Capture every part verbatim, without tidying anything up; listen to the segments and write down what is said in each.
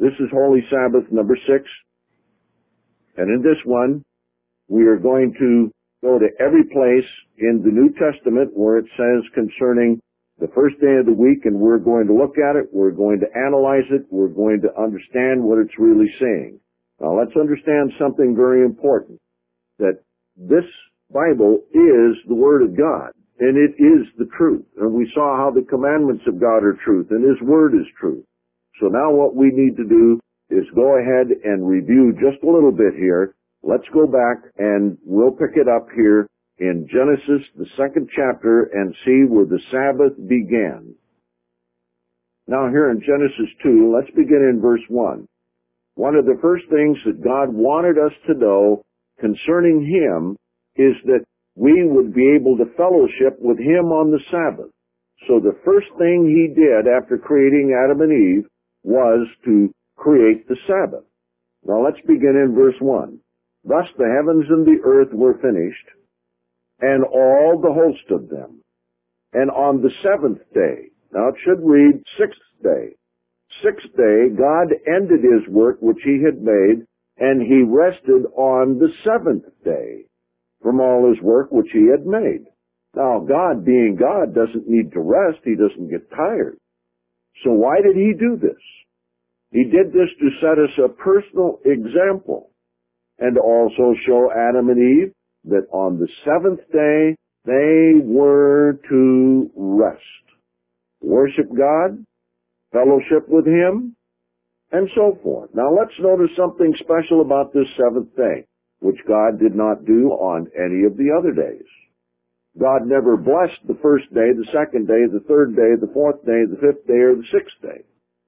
This is Holy Sabbath number six. And in this one, we are going to go to every place in the New Testament where it says concerning the first day of the week, and we're going to look at it, we're going to analyze it, we're going to understand what it's really saying. Now let's understand something very important, that this Bible is the Word of God, and it is the truth. And we saw how the commandments of God are truth, and His Word is truth. So now what we need to do is go ahead and review just a little bit here. Let's go back and we'll pick it up here in Genesis, the second chapter, and see where the Sabbath began. Now here in Genesis two, let's begin in verse one. One of the first things that God wanted us to know concerning Him is that we would be able to fellowship with Him on the Sabbath. So the first thing He did after creating Adam and Eve was to create the Sabbath. Now let's begin in verse one. Thus the heavens and the earth were finished, and all the host of them. And on the seventh day, now it should read sixth day. Sixth day, God ended His work which He had made, and He rested on the seventh day from all His work which He had made. Now, God being God doesn't need to rest. He doesn't get tired. So why did He do this? He did this to set us a personal example and also show Adam and Eve that on the seventh day they were to rest, worship God, fellowship with Him, and so forth. Now let's notice something special about this seventh day, which God did not do on any of the other days. God never blessed the first day, the second day, the third day, the fourth day, the fifth day, or the sixth day.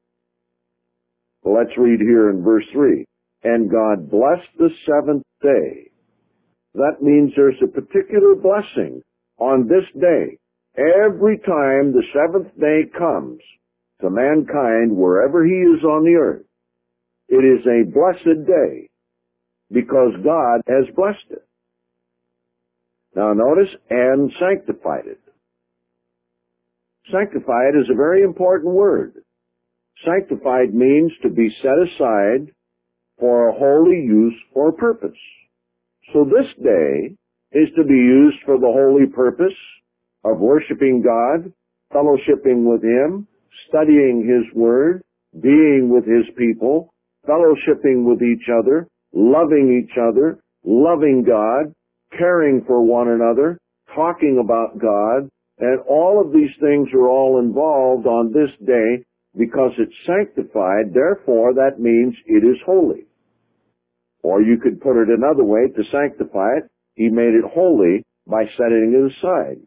Well, let's read here in verse three. And God blessed the seventh day. That means there's a particular blessing on this day. Every time the seventh day comes to mankind, wherever he is on the earth, it is a blessed day because God has blessed it. Now notice, and sanctified it. Sanctified is a very important word. Sanctified means to be set aside for a holy use or purpose. So this day is to be used for the holy purpose of worshiping God, fellowshipping with Him, studying His Word, being with His people, fellowshipping with each other, loving each other, loving God, caring for one another, talking about God, and all of these things are all involved on this day because it's sanctified. Therefore, that means it is holy. Or you could put it another way, to sanctify it, He made it holy by setting it aside.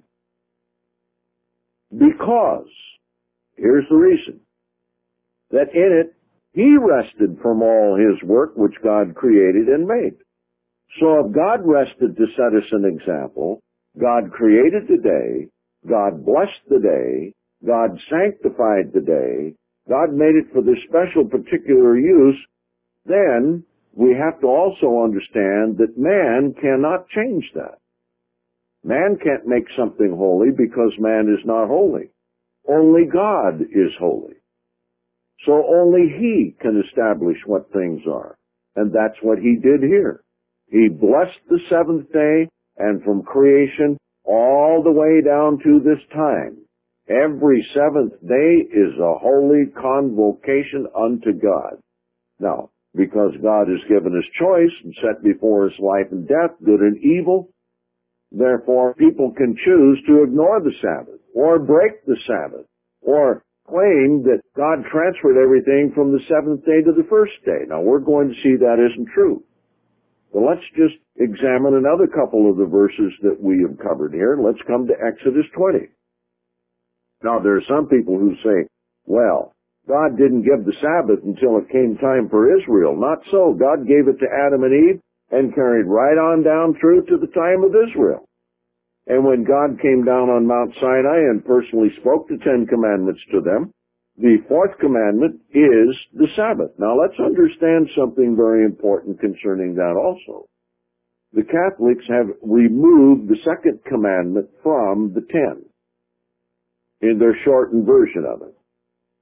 Because, here's the reason, that in it He rested from all His work which God created and made. So if God rested to set us an example, God created the day, God blessed the day, God sanctified the day, God made it for this special particular use, then we have to also understand that man cannot change that. Man can't make something holy because man is not holy. Only God is holy. So only He can establish what things are. And that's what He did here. He blessed the seventh day, and from creation all the way down to this time, every seventh day is a holy convocation unto God. Now, because God has given us choice and set before us life and death, good and evil, therefore people can choose to ignore the Sabbath, or break the Sabbath, or claim that God transferred everything from the seventh day to the first day. Now, we're going to see that isn't true. But let's just examine another couple of the verses that we have covered here. Let's come to Exodus twenty. Now, there are some people who say, well, God didn't give the Sabbath until it came time for Israel. Not so. God gave it to Adam and Eve and carried right on down through to the time of Israel. And when God came down on Mount Sinai and personally spoke the Ten Commandments to them, the fourth commandment is the Sabbath. Now let's understand something very important concerning that also. The Catholics have removed the second commandment from the ten in their shortened version of it.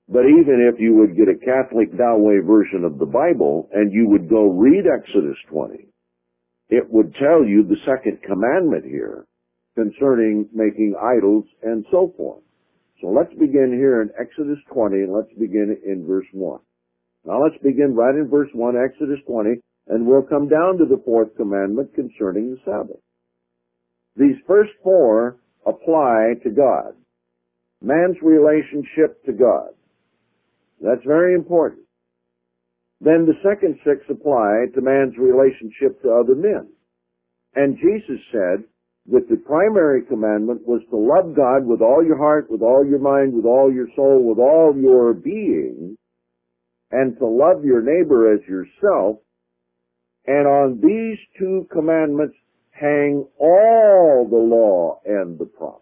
But even if you would get a Catholic Doway version of the Bible and you would go read Exodus twenty, it would tell you the second commandment here concerning making idols and so forth. So let's begin here in Exodus twenty, and let's begin in verse one. Now let's begin right in verse one, Exodus twenty, and we'll come down to the fourth commandment concerning the Sabbath. These first four apply to God. Man's relationship to God. That's very important. Then the second six apply to man's relationship to other men. And Jesus said that the primary commandment was to love God with all your heart, with all your mind, with all your soul, with all your being, and to love your neighbor as yourself. And on these two commandments hang all the law and the prophets.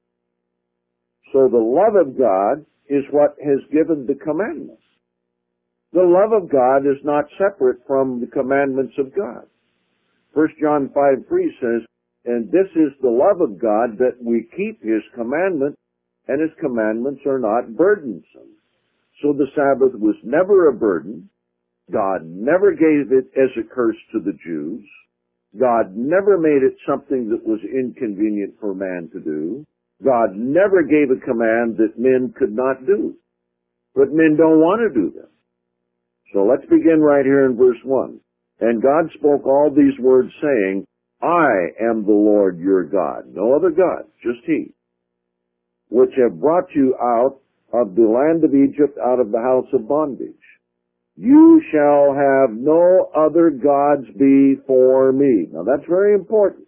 So the love of God is what has given the commandments. The love of God is not separate from the commandments of God. First John five three says, and this is the love of God, that we keep His commandments, and His commandments are not burdensome. So the Sabbath was never a burden. God never gave it as a curse to the Jews. God never made it something that was inconvenient for man to do. God never gave a command that men could not do. But men don't want to do them. So let's begin right here in verse one. And God spoke all these words, saying, I am the Lord your God. No other God, just He, which have brought you out of the land of Egypt, out of the house of bondage. You shall have no other gods before me. Now that's very important.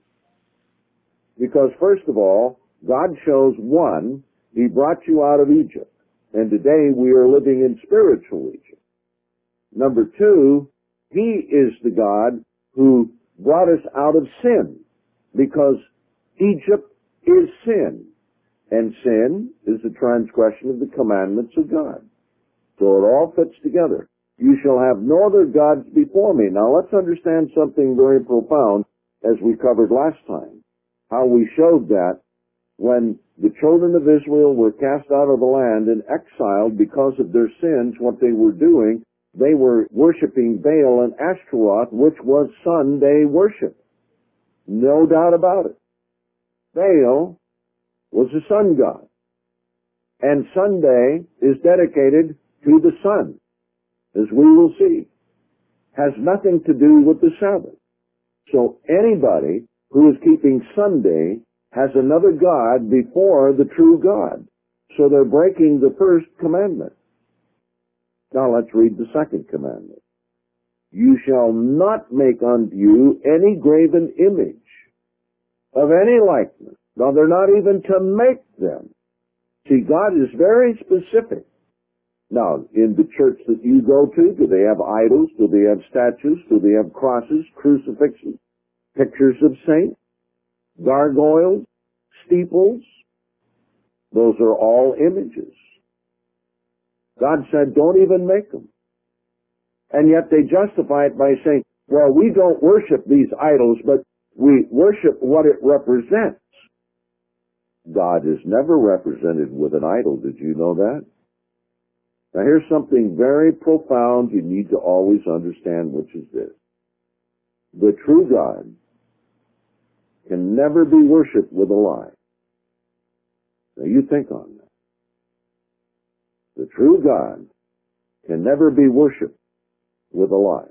Because first of all, God shows one, He brought you out of Egypt. And today we are living in spiritual Egypt. Number two, He is the God who brought us out of sin. Because Egypt is sin. And sin is the transgression of the commandments of God. So it all fits together. You shall have no other gods before me. Now let's understand something very profound as we covered last time. How we showed that when the children of Israel were cast out of the land and exiled because of their sins, what they were doing, they were worshiping Baal and Ashtaroth, which was Sunday worship. No doubt about it. Baal was a sun god. And Sunday is dedicated to the sun, as we will see. Has nothing to do with the Sabbath. So anybody who is keeping Sunday has another God before the true God. So they're breaking the first commandment. Now let's read the second commandment. You shall not make unto you any graven image of any likeness. Now they're not even to make them. See, God is very specific. Now, in the church that you go to, do they have idols? Do they have statues? Do they have crosses, crucifixes, pictures of saints? Gargoyles, steeples, those are all images. God said, don't even make them. And yet they justify it by saying, well, we don't worship these idols, but we worship what it represents. God is never represented with an idol. Did you know that? Now here's something very profound you need to always understand, which is this. The true God can never be worshipped with a lie. Now you think on that. The true God can never be worshipped with a lie.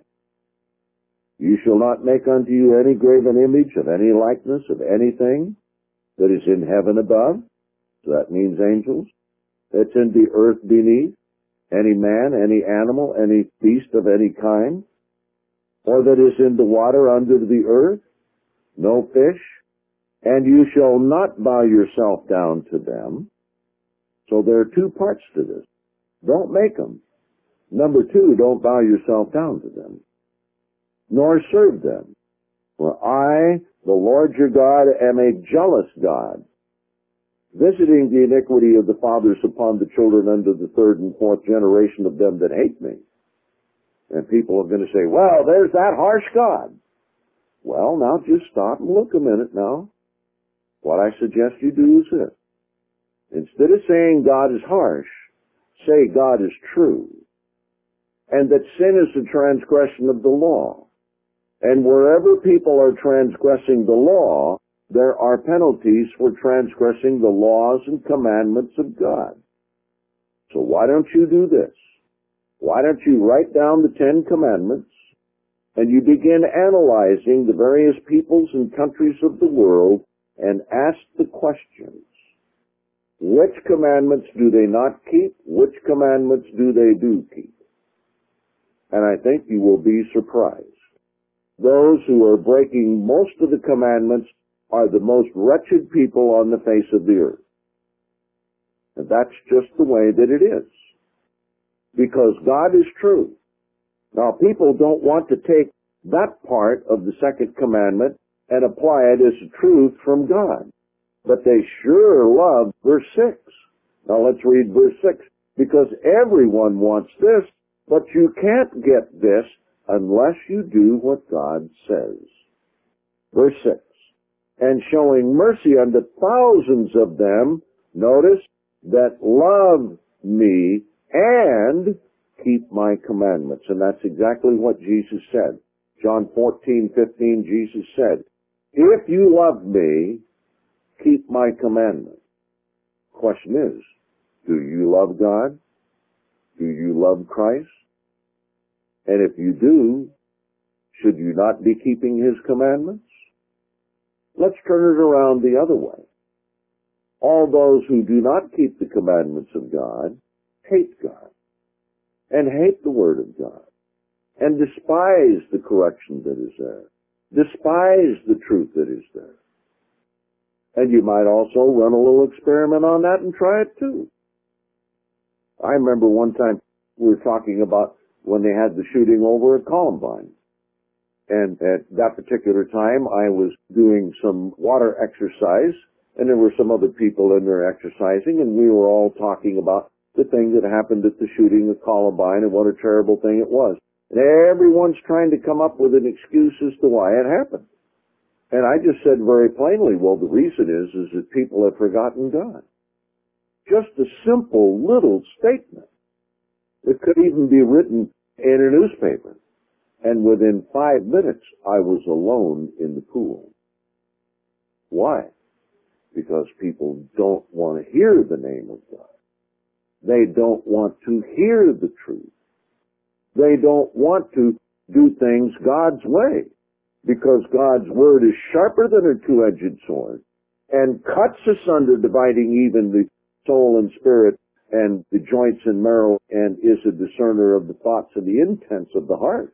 You shall not make unto you any graven image of any likeness of anything that is in heaven above. So that means angels. That's in the earth beneath. Any man, any animal, any beast of any kind. Or that is in the water under the earth. No fish. And you shall not bow yourself down to them. So there are two parts to this. Don't make them. Number two, don't bow yourself down to them, nor serve them. For I, the Lord your God, am a jealous God, visiting the iniquity of the fathers upon the children unto the third and fourth generation of them that hate me. And people are going to say, well, there's that harsh God. Well, now just stop and look a minute now. What I suggest you do is this. Instead of saying God is harsh, say God is true, and that sin is the transgression of the law. And wherever people are transgressing the law, there are penalties for transgressing the laws and commandments of God. So why don't you do this? Why don't you write down the Ten Commandments, and you begin analyzing the various peoples and countries of the world and ask the questions. Which commandments do they not keep? Which commandments do they do keep? And I think you will be surprised. Those who are breaking most of the commandments are the most wretched people on the face of the earth. And that's just the way that it is. Because God is true. Now, people don't want to take that part of the second commandment and apply it as a truth from God. But they sure love verse six. Now let's read verse six. Because everyone wants this, but you can't get this unless you do what God says. Verse six. And showing mercy unto thousands of them, notice, that love me and keep my commandments. And that's exactly what Jesus said. John fourteen fifteen, Jesus said, if you love me, keep my commandments. Question is, do you love God? Do you love Christ? And if you do, should you not be keeping his commandments? Let's turn it around the other way. All those who do not keep the commandments of God hate God and hate the Word of God and despise the correction that is there, despise the truth that is there. And you might also run a little experiment on that and try it too. I remember one time we were talking about when they had the shooting over at Columbine. And at that particular time, I was doing some water exercise, and there were some other people in there exercising, and we were all talking about the thing that happened at the shooting of Columbine and what a terrible thing it was. And everyone's trying to come up with an excuse as to why it happened. And I just said very plainly, well, the reason is, is that people have forgotten God. Just a simple little statement. It could even be written in a newspaper. And within five minutes, I was alone in the pool. Why? Because people don't want to hear the name of God. They don't want to hear the truth. They don't want to do things God's way. Because God's word is sharper than a two-edged sword and cuts asunder, dividing even the soul and spirit and the joints and marrow, and is a discerner of the thoughts and the intents of the heart.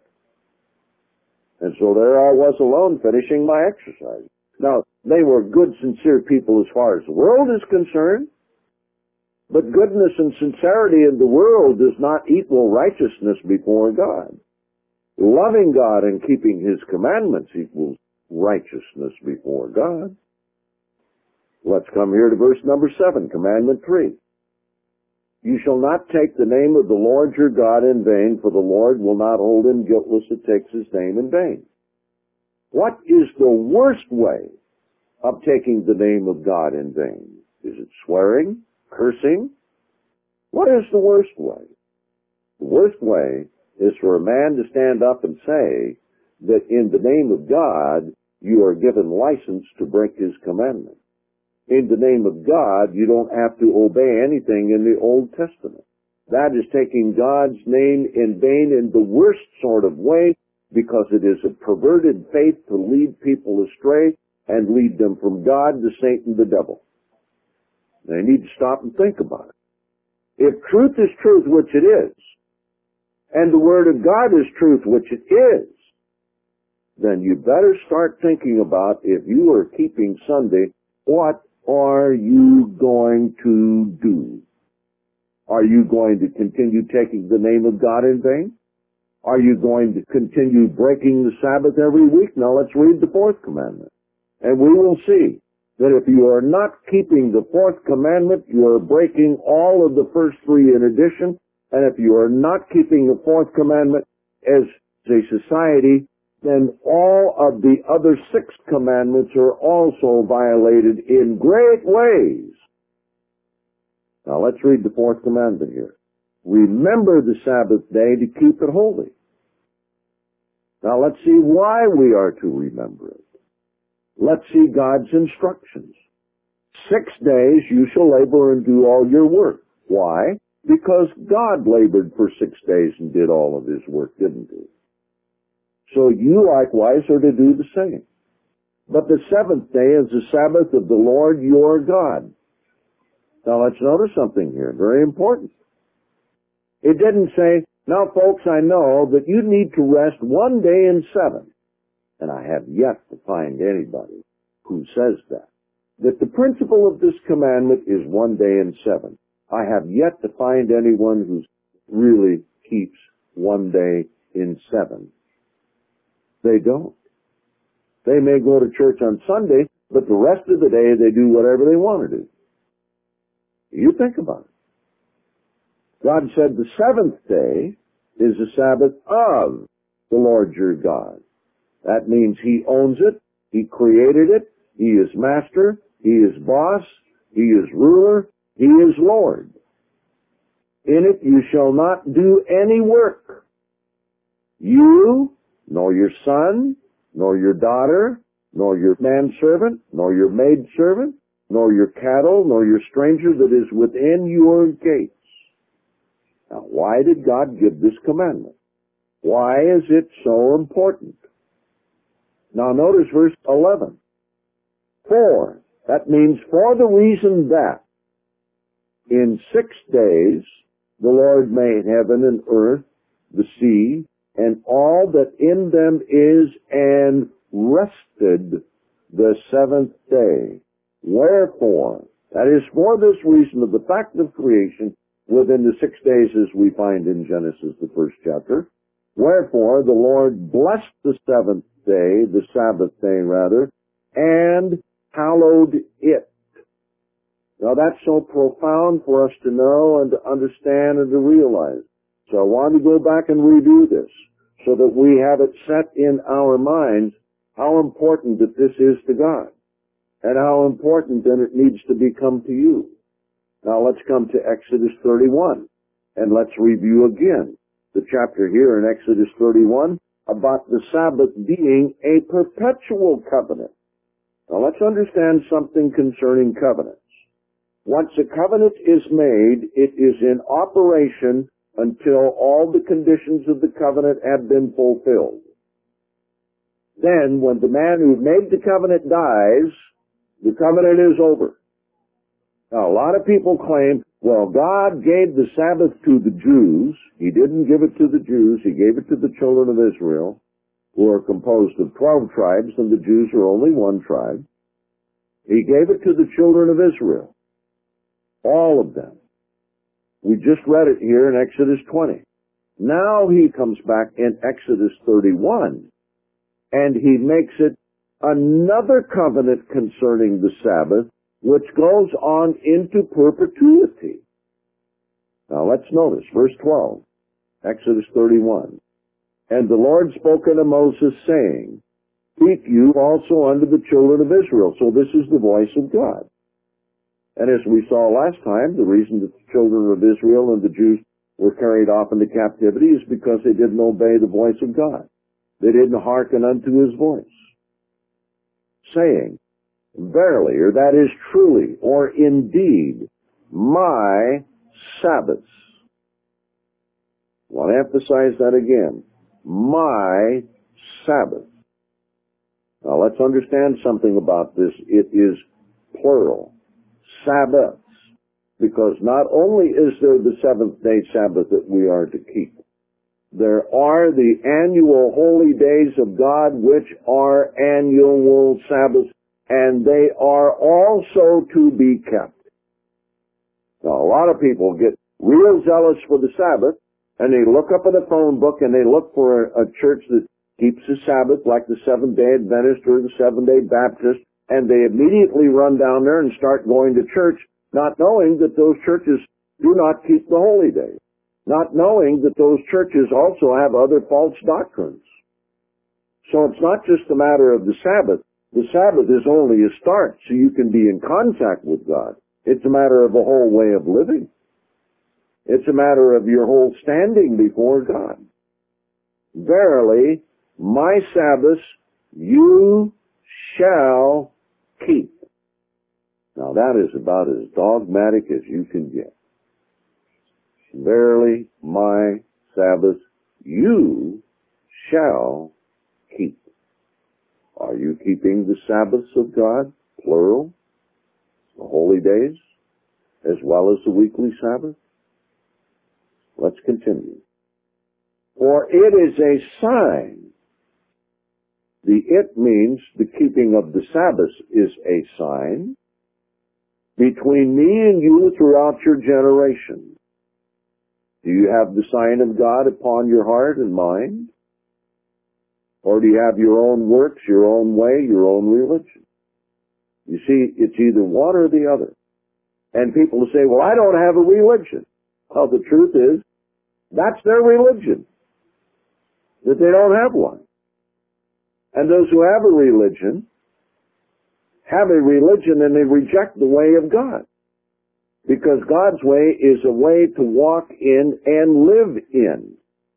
And so there I was alone finishing my exercise. Now, they were good, sincere people as far as the world is concerned, but goodness and sincerity in the world does not equal righteousness before God. Loving God and keeping his commandments equals righteousness before God. Let's come here to verse number seven, commandment three. You shall not take the name of the Lord your God in vain, for the Lord will not hold him guiltless that takes his name in vain. What is the worst way of taking the name of God in vain? Is it swearing? Cursing? What is the worst way? The worst way is for a man to stand up and say that in the name of God, you are given license to break his commandment. In the name of God, you don't have to obey anything in the Old Testament. That is taking God's name in vain in the worst sort of way, because it is a perverted faith to lead people astray and lead them from God to Satan the devil. They need to stop and think about it. If truth is truth, which it is, and the Word of God is truth, which it is, then you better start thinking about, if you are keeping Sunday, what are you going to do? Are you going to continue taking the name of God in vain? Are you going to continue breaking the Sabbath every week? Now let's read the fourth commandment. And we will see that if you are not keeping the fourth commandment, you are breaking all of the first three in addition. And if you are not keeping the fourth commandment as a society, then all of the other six commandments are also violated in great ways. Now let's read the fourth commandment here. remember the Sabbath day to keep it holy. Now let's see why we are to remember it. Let's see God's instructions. Six days you shall labor and do all your work. Why? Because God labored for six days and did all of his work, didn't he? So you likewise are to do the same. But the seventh day is the Sabbath of the Lord your God. Now let's notice something here, very important. It didn't say, now folks, I know that you need to rest one day in seven. And I have yet to find anybody who says that. That the principle of this commandment is one day in seven. I have yet to find anyone who really keeps one day in seven. They don't. They may go to church on Sunday, but the rest of the day they do whatever they want to do. You think about it. God said the seventh day is the Sabbath of the Lord your God. That means he owns it, he created it, he is master, he is boss, he is ruler, he is Lord. In it you shall not do any work. You, nor your son, nor your daughter, nor your manservant, nor your maidservant, nor your cattle, nor your stranger that is within your gates. Now, why did God give this commandment? Why is it so important? Now, notice verse eleven. For, that means for the reason that in six days the Lord made heaven and earth, the sea, and all that in them is, and rested the seventh day. Wherefore, that is for this reason of the fact of creation within the six days as we find in Genesis, the first chapter. Wherefore, the Lord blessed the seventh day, the Sabbath day rather, and hallowed it. Now that's so profound for us to know and to understand and to realize. So I want to go back and redo this so that we have it set in our minds how important that this is to God and how important then it needs to become to you. Now let's come to Exodus thirty-one and let's review again the chapter here in Exodus thirty-one about the Sabbath being a perpetual covenant. Now let's understand something concerning covenants. Once a covenant is made, it is in operation until all the conditions of the covenant have been fulfilled. Then, when the man who made the covenant dies, the covenant is over. Now, a lot of people claim, well, God gave the Sabbath to the Jews. He didn't give it to the Jews. He gave it to the children of Israel, who are composed of twelve tribes, and the Jews are only one tribe. He gave it to the children of Israel. All of them. We just read it here in Exodus twenty. Now he comes back in Exodus thirty-one, and he makes it another covenant concerning the Sabbath, which goes on into perpetuity. Now let's notice verse twelve, Exodus thirty-one. And the Lord spoke unto Moses, saying, Speak you also unto the children of Israel. So this is the voice of God. And as we saw last time, the reason that the children of Israel and the Jews were carried off into captivity is because they didn't obey the voice of God. They didn't hearken unto his voice. Saying, Verily, or that is truly, or indeed, my Sabbaths. I want to emphasize that again. My Sabbath. Now let's understand something about this. It is plural. Sabbaths. Because not only is there the seventh day Sabbath that we are to keep, there are the annual holy days of God, which are annual Sabbaths, and they are also to be kept. Now, a lot of people get real zealous for the Sabbath, and they look up in the phone book and they look for a, a church that keeps the Sabbath, like the Seventh-day Adventist or the Seventh-day Baptist, and they immediately run down there and start going to church, not knowing that those churches do not keep the holy days, not knowing that those churches also have other false doctrines. So it's not just a matter of the Sabbath. The Sabbath is only a start so you can be in contact with God. It's a matter of a whole way of living. It's a matter of your whole standing before God. Verily, my Sabbaths you shall keep. Now that is about as dogmatic as you can get. Verily, my Sabbaths you shall keep. Are you keeping the Sabbaths of God, plural, the holy days, as well as the weekly Sabbath? Let's continue. For it is a sign. The it means the keeping of the Sabbath is a sign between me and you throughout your generation. Do you have the sign of God upon your heart and mind? Or do you have your own works, your own way, your own religion? You see, it's either one or the other. And people say, well, I don't have a religion. Well, the truth is, that's their religion, that they don't have one. And those who have a religion have a religion and they reject the way of God. Because God's way is a way to walk in and live in.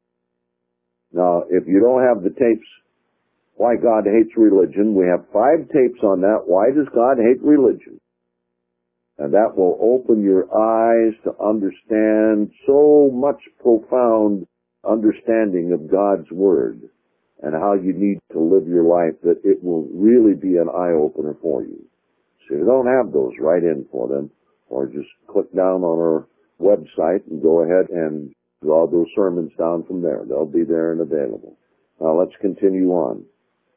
Now, if you don't have the tapes, Why God Hates Religion, we have five tapes on that. Why does God hate religion? And that will open your eyes to understand so much profound understanding of God's Word and how you need to live your life that it will really be an eye-opener for you. So if you don't have those, write in for them, or just click down on our website and go ahead and draw those sermons down from there. They'll be there and available. Now let's continue on.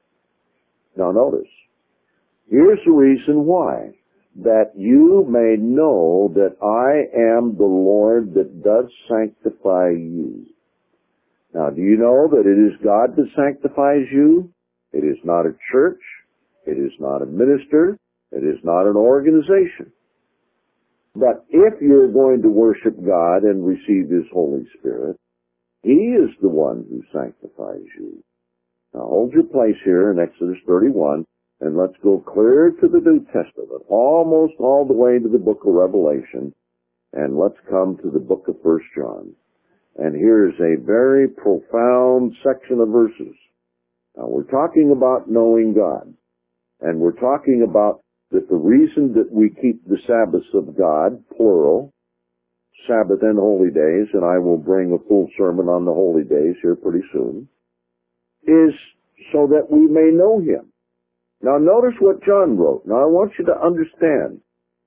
Now notice, here's the reason why. That you may know that I am the Lord that does sanctify you. Now, do you know that it is God that sanctifies you? It is not a church. It is not a minister. It is not an organization. But if you're going to worship God and receive His Holy Spirit, He is the one who sanctifies you. Now, hold your place here in Exodus thirty-one. And let's go clear to the New Testament, almost all the way to the book of Revelation, and let's come to the book of First John. And here's a very profound section of verses. Now, we're talking about knowing God, and we're talking about that the reason that we keep the Sabbaths of God, plural, Sabbath and holy days, and I will bring a full sermon on the holy days here pretty soon, is so that we may know Him. Now notice what John wrote. Now I want you to understand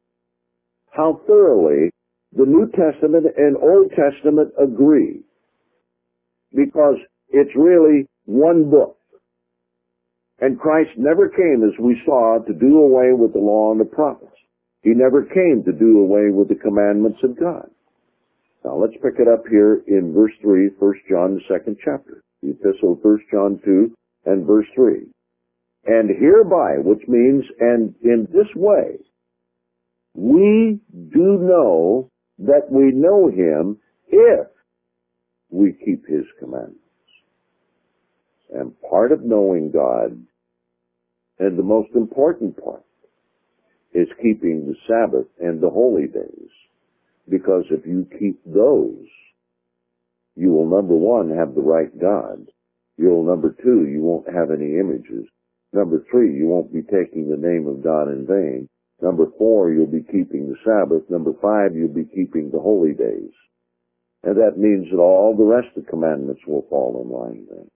how thoroughly the New Testament and Old Testament agree. Because it's really one book. And Christ never came, as we saw, to do away with the law and the prophets. He never came to do away with the commandments of God. Now let's pick it up here in verse three, First John, the second chapter. The epistle of First John two and verse three. And hereby, which means, and in this way, we do know that we know Him if we keep His commandments. And part of knowing God, and the most important part, is keeping the Sabbath and the holy days. Because if you keep those, you will, number one, have the right God. You'll, number two, you won't have any images. Number three, you won't be taking the name of God in vain. Number four, you'll be keeping the Sabbath. Number five, you'll be keeping the holy days. And that means that all the rest of the commandments will fall in line then.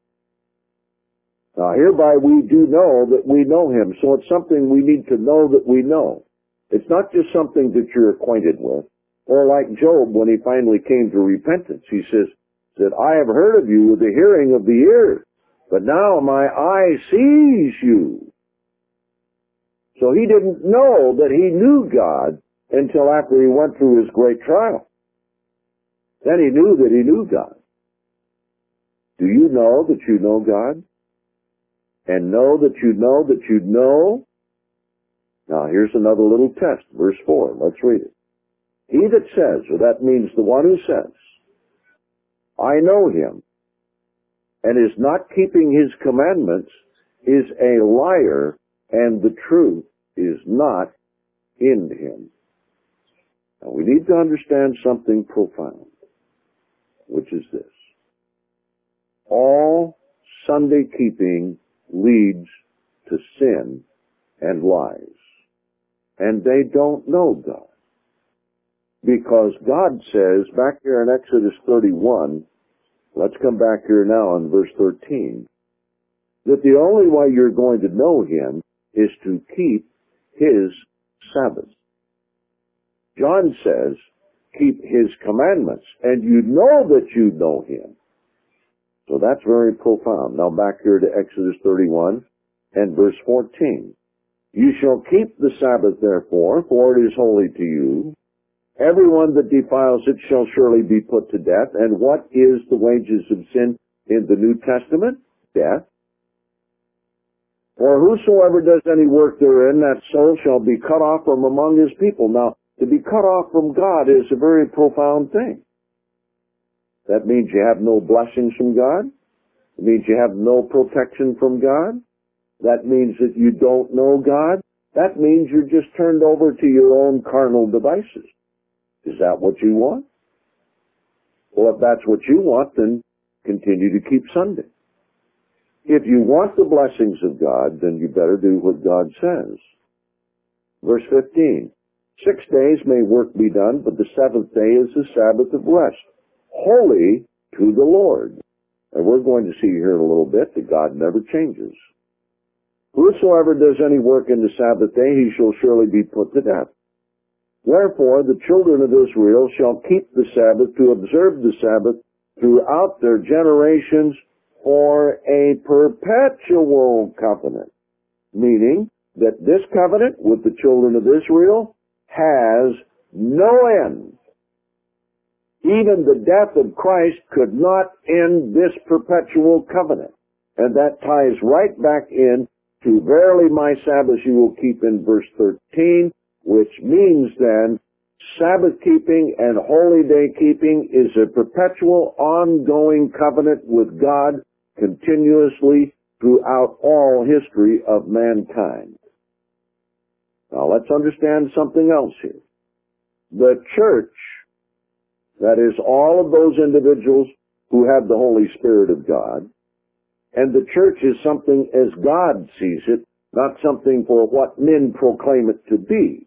Now, hereby we do know that we know Him. So it's something we need to know that we know. It's not just something that you're acquainted with. Or like Job, when he finally came to repentance, he says, that I have heard of you with the hearing of the ear, but now my eye sees you. So he didn't know that he knew God until after he went through his great trial. Then he knew that he knew God. Do you know that you know God? And know that you know that you know? Now here's another little test, verse four. Let's read it. He that says, or that means the one who says, I know Him, and is not keeping His commandments, is a liar, and the truth is not in him. Now, we need to understand something profound, which is this. All Sunday keeping leads to sin and lies. And they don't know God. Because God says, back here in Exodus thirty-one, let's come back here now in verse thirteen, that the only way you're going to know Him is to keep His Sabbath. John says, keep His commandments, and you know that you know Him. So that's very profound. Now back here to Exodus thirty-one and verse fourteen. You shall keep the Sabbath therefore, for it is holy to you. Everyone that defiles it shall surely be put to death. And what is the wages of sin in the New Testament? Death. For whosoever does any work therein, that soul shall be cut off from among his people. Now, to be cut off from God is a very profound thing. That means you have no blessings from God. It means you have no protection from God. That means that you don't know God. That means you're just turned over to your own carnal devices. Is that what you want? Well, if that's what you want, then continue to keep Sunday. If you want the blessings of God, then you better do what God says. Verse fifteen. Six days may work be done, but the seventh day is the Sabbath of rest, holy to the Lord. And we're going to see here in a little bit that God never changes. Whosoever does any work in the Sabbath day, he shall surely be put to death. Wherefore the children of Israel shall keep the Sabbath to observe the Sabbath throughout their generations for a perpetual covenant. Meaning that this covenant with the children of Israel has no end. Even the death of Christ could not end this perpetual covenant. And that ties right back in to verily my Sabbath you will keep in verse thirteen, which means then Sabbath keeping and holy day keeping is a perpetual ongoing covenant with God continuously throughout all history of mankind. Now let's understand something else here. The church, that is all of those individuals who have the Holy Spirit of God, and the church is something as God sees it, not something for what men proclaim it to be.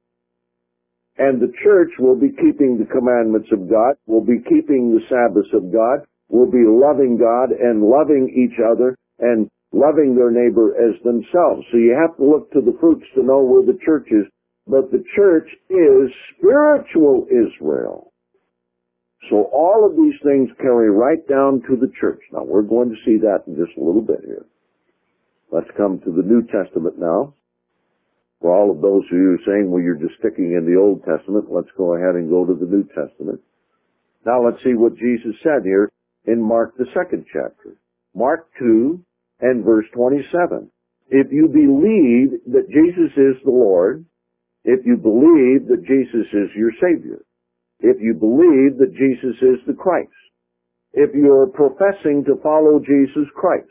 And the church will be keeping the commandments of God, will be keeping the Sabbaths of God, will be loving God and loving each other and loving their neighbor as themselves. So you have to look to the fruits to know where the church is. But the church is spiritual Israel. So all of these things carry right down to the church. Now we're going to see that in just a little bit here. Let's come to the New Testament now. For all of those of you saying, well, you're just sticking in the Old Testament, let's go ahead and go to the New Testament. Now let's see what Jesus said here in Mark, the second chapter. Mark two and verse twenty-seven. If you believe that Jesus is the Lord, if you believe that Jesus is your Savior, if you believe that Jesus is the Christ, if you're professing to follow Jesus Christ,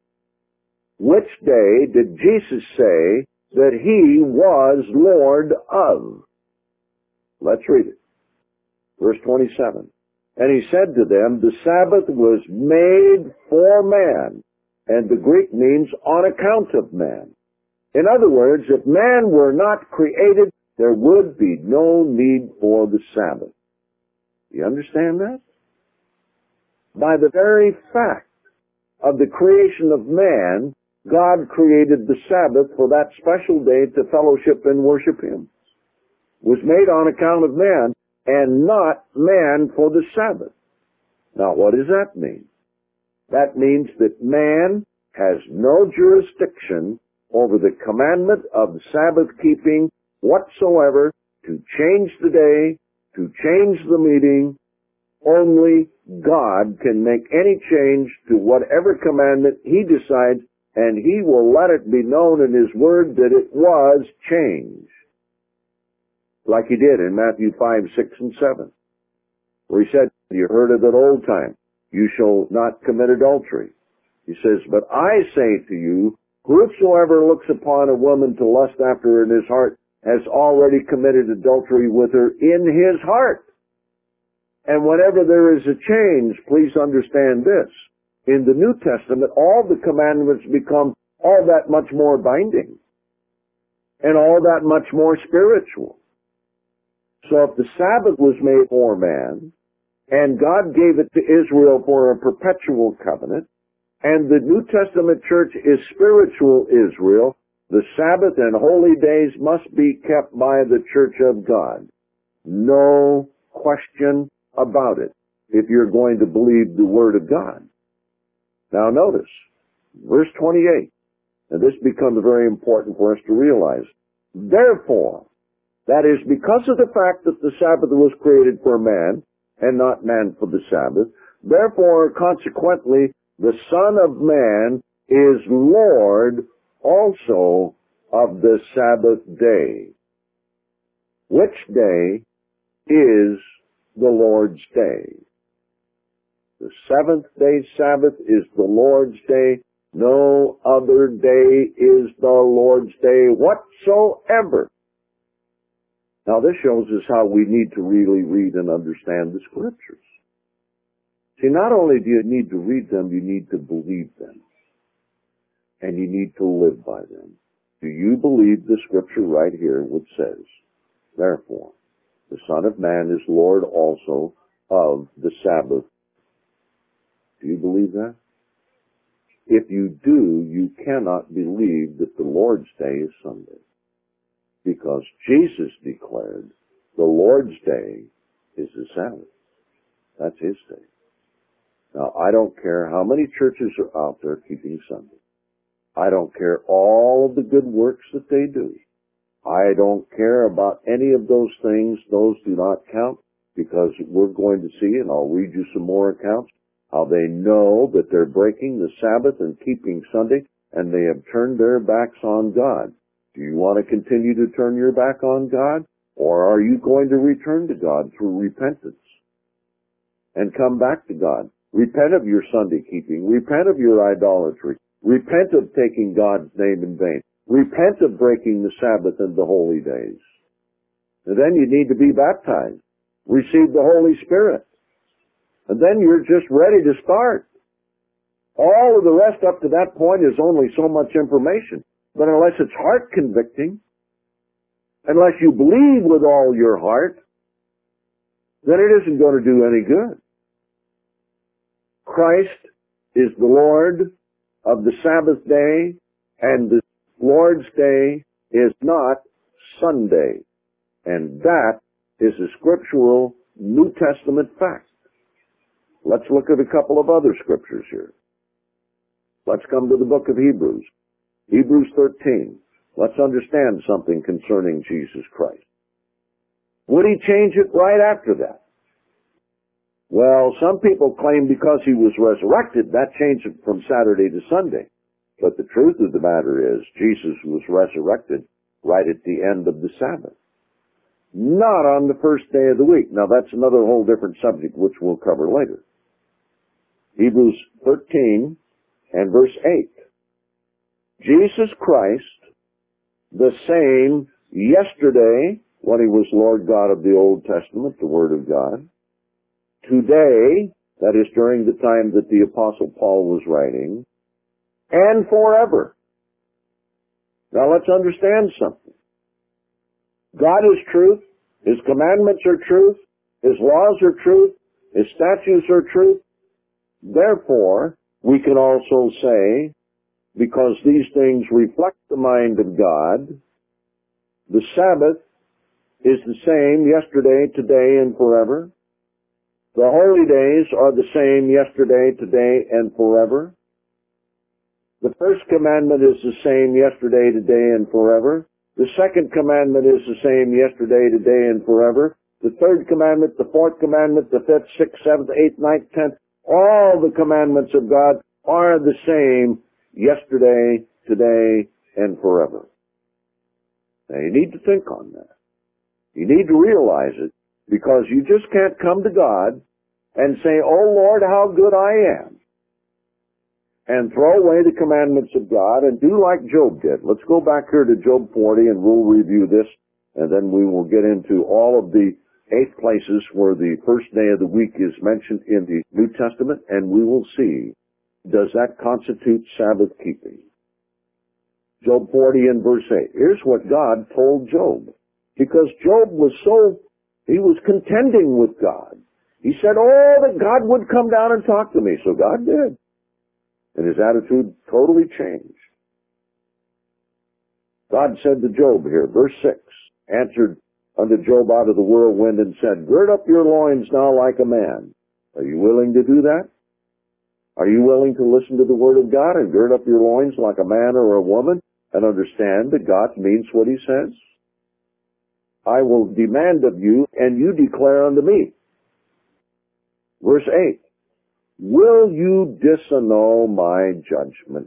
which day did Jesus say that He was Lord of? Let's read it. Verse twenty-seven. And He said to them, the Sabbath was made for man, and the Greek means on account of man. In other words, if man were not created, there would be no need for the Sabbath. You understand that? By the very fact of the creation of man, God created the Sabbath for that special day to fellowship and worship Him. It was made on account of man and not man for the Sabbath. Now, what does that mean? That means that man has no jurisdiction over the commandment of Sabbath keeping whatsoever to change the day, to change the meeting. Only God can make any change to whatever commandment He decides, and He will let it be known in His Word that it was changed. Like He did in Matthew five, six, and seven, where He said, you heard of it old time, you shall not commit adultery. He says, but I say to you, whosoever looks upon a woman to lust after her in his heart has already committed adultery with her in his heart. And whenever there is a change, please understand this. In the New Testament, all the commandments become all that much more binding and all that much more spiritual. So if the Sabbath was made for man, and God gave it to Israel for a perpetual covenant, and the New Testament church is spiritual Israel, the Sabbath and holy days must be kept by the church of God. No question about it, if you're going to believe the Word of God. Now notice, verse twenty-eight, and this becomes very important for us to realize. Therefore, that is because of the fact that the Sabbath was created for man, and not man for the Sabbath, therefore, consequently, the Son of Man is Lord also of the Sabbath day. Which day is the Lord's day? The seventh day Sabbath is the Lord's day. No other day is the Lord's day whatsoever. Now this shows us how we need to really read and understand the Scriptures. See, not only do you need to read them, you need to believe them. And you need to live by them. Do you believe the Scripture right here which says, therefore, the Son of Man is Lord also of the Sabbath? Do you believe that? If you do, you cannot believe that the Lord's day is Sunday. Because Jesus declared the Lord's day is the Sabbath. That's His day. Now, I don't care how many churches are out there keeping Sunday. I don't care all of the good works that they do. I don't care about any of those things. Those do not count, because we're going to see, and I'll read you some more accounts, how they know that they're breaking the Sabbath and keeping Sunday, and they have turned their backs on God. Do you want to continue to turn your back on God? Or are you going to return to God through repentance and come back to God? Repent of your Sunday keeping. Repent of your idolatry. Repent of taking God's name in vain. Repent of breaking the Sabbath and the holy days. And then you need to be baptized. Receive the Holy Spirit. And then you're just ready to start. All of the rest up to that point is only so much information. But unless it's heart convicting, unless you believe with all your heart, then it isn't going to do any good. Christ is the Lord of the Sabbath day, and the Lord's day is not Sunday. And that is a scriptural New Testament fact. Let's look at a couple of other scriptures here. Let's come to the book of Hebrews. Hebrews thirteen. Let's understand something concerning Jesus Christ. Would He change it right after that? Well, some people claim because He was resurrected, that changed it from Saturday to Sunday. But the truth of the matter is, Jesus was resurrected right at the end of the Sabbath. Not on the first day of the week. Now, that's another whole different subject, which we'll cover later. Hebrews thirteen and verse eight. Jesus Christ, the same yesterday, when He was Lord God of the Old Testament, the Word of God, today, that is during the time that the Apostle Paul was writing, and forever. Now let's understand something. God is truth. His commandments are truth. His laws are truth. His statutes are truth. Therefore, we can also say, because these things reflect the mind of God, the Sabbath is the same yesterday, today, and forever. The holy days are the same yesterday, today, and forever. The first commandment is the same yesterday, today, and forever. The second commandment is the same yesterday, today, and forever. The third commandment, the fourth commandment, the fifth, sixth, seventh, eighth, ninth, tenth, all the commandments of God are the same yesterday, today, and forever. Now you need to think on that. You need to realize it, because you just can't come to God and say, "Oh Lord, how good I am," and throw away the commandments of God and do like Job did. Let's go back here to Job forty and we'll review this and then we will get into all of the eight places where the first day of the week is mentioned in the New Testament, and we will see, does that constitute Sabbath keeping? Job forty and verse eight. Here's what God told Job. Because Job was so, he was contending with God. He said, oh, that God would come down and talk to me. So God did. And his attitude totally changed. God said to Job here, verse six, answered unto Job out of the whirlwind and said, gird up your loins now like a man. Are you willing to do that? Are you willing to listen to the word of God and gird up your loins like a man or a woman and understand that God means what he says? I will demand of you, and you declare unto me. Verse eight, will you disannul my judgment?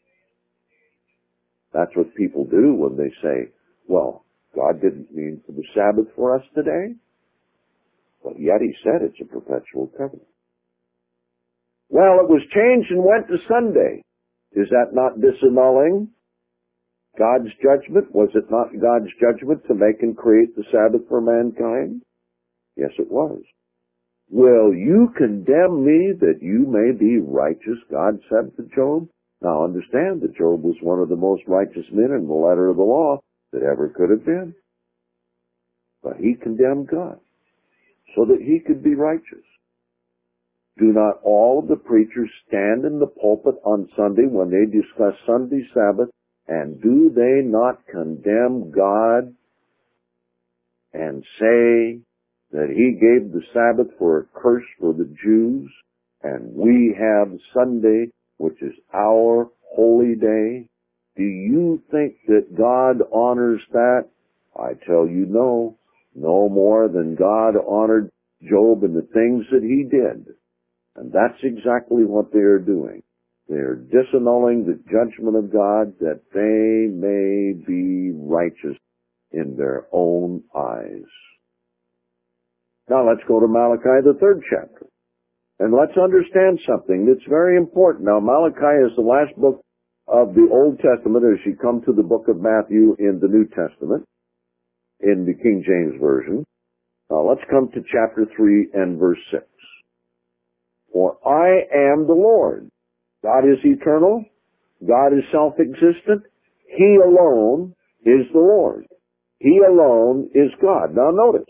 That's what people do when they say, well, God didn't mean for the Sabbath for us today. But yet he said it's a perpetual covenant. Well, it was changed and went to Sunday. Is that not disannulling God's judgment? Was it not God's judgment to make and create the Sabbath for mankind? Yes, it was. Will you condemn me that you may be righteous? God said to Job. Now understand that Job was one of the most righteous men in the letter of the law that ever could have been. But he condemned God so that he could be righteous. Do not all of the preachers stand in the pulpit on Sunday when they discuss Sunday Sabbath, and do they not condemn God and say that he gave the Sabbath for a curse for the Jews, and we have Sunday, which is our holy day? Do you think that God honors that? I tell you no, no more than God honored Job and the things that he did. And that's exactly what they are doing. They are disannulling the judgment of God that they may be righteous in their own eyes. Now let's go to Malachi, the third chapter. And let's understand something that's very important. Now Malachi is the last book of the Old Testament as you come to the book of Matthew in the New Testament, in the King James Version. Now let's come to chapter three and verse six. For I am the Lord. God is eternal. God is self-existent. He alone is the Lord. He alone is God. Now notice,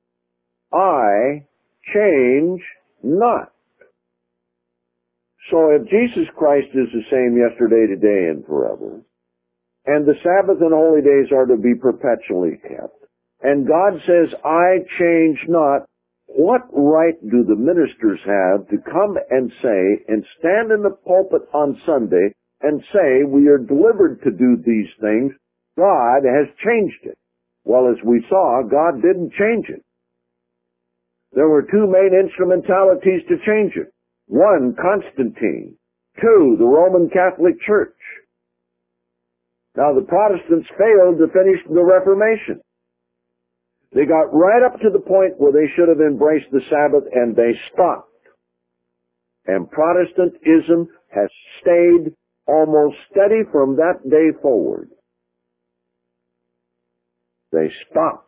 I change not. So if Jesus Christ is the same yesterday, today, and forever, and the Sabbath and holy days are to be perpetually kept, and God says, I change not, what right do the ministers have to come and say, and stand in the pulpit on Sunday and say, we are delivered to do these things, God has changed it? Well, as we saw, God didn't change it. There were two main instrumentalities to change it. One, Constantine. Two, the Roman Catholic Church. Now, the Protestants failed to finish the Reformation. They got right up to the point where they should have embraced the Sabbath, and they stopped. And Protestantism has stayed almost steady from that day forward. They stopped.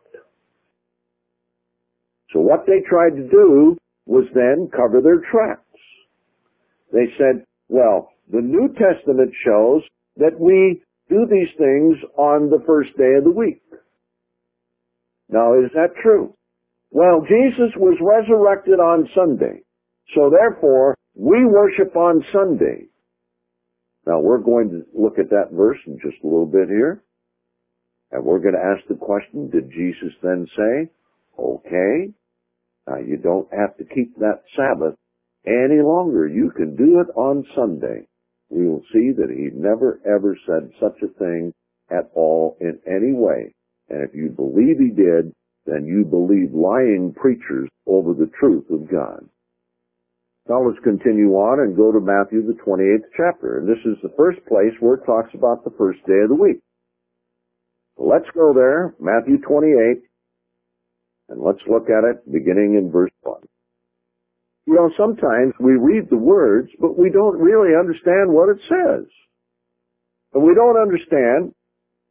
So what they tried to do was then cover their tracks. They said, well, the New Testament shows that we do these things on the first day of the week. Now, is that true? Well, Jesus was resurrected on Sunday, so therefore, we worship on Sunday. Now, we're going to look at that verse in just a little bit here, and we're going to ask the question, did Jesus then say, okay, now you don't have to keep that Sabbath any longer. You can do it on Sunday. We will see that he never ever said such a thing at all in any way. And if you believe he did, then you believe lying preachers over the truth of God. Now let's continue on and go to Matthew, the twenty-eighth chapter. And this is the first place where it talks about the first day of the week. So let's go there, Matthew twenty-eight, and let's look at it beginning in verse one. You know, sometimes we read the words, but we don't really understand what it says. And we don't understand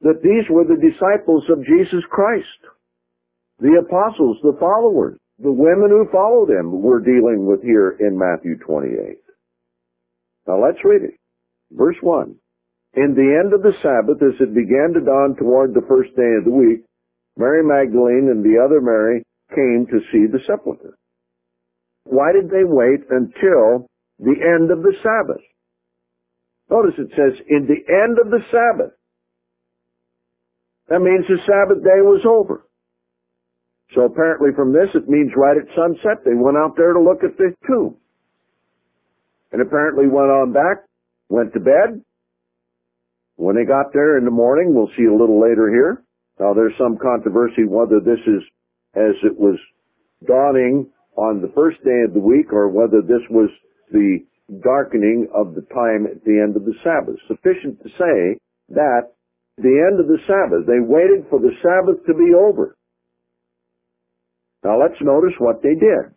that these were the disciples of Jesus Christ. The apostles, the followers, the women who followed him we're dealing with here in Matthew twenty-eight. Now let's read it. Verse one. In the end of the Sabbath, as it began to dawn toward the first day of the week, Mary Magdalene and the other Mary came to see the sepulchre. Why did they wait until the end of the Sabbath? Notice it says, in the end of the Sabbath. That means the Sabbath day was over. So apparently from this, it means right at sunset, they went out there to look at the tomb. And apparently went on back, went to bed. When they got there in the morning, we'll see a little later here. Now there's some controversy whether this is as it was dawning on the first day of the week or whether this was the darkening of the time at the end of the Sabbath. Sufficient to say that the end of the Sabbath, they waited for the Sabbath to be over. Now let's notice what they did.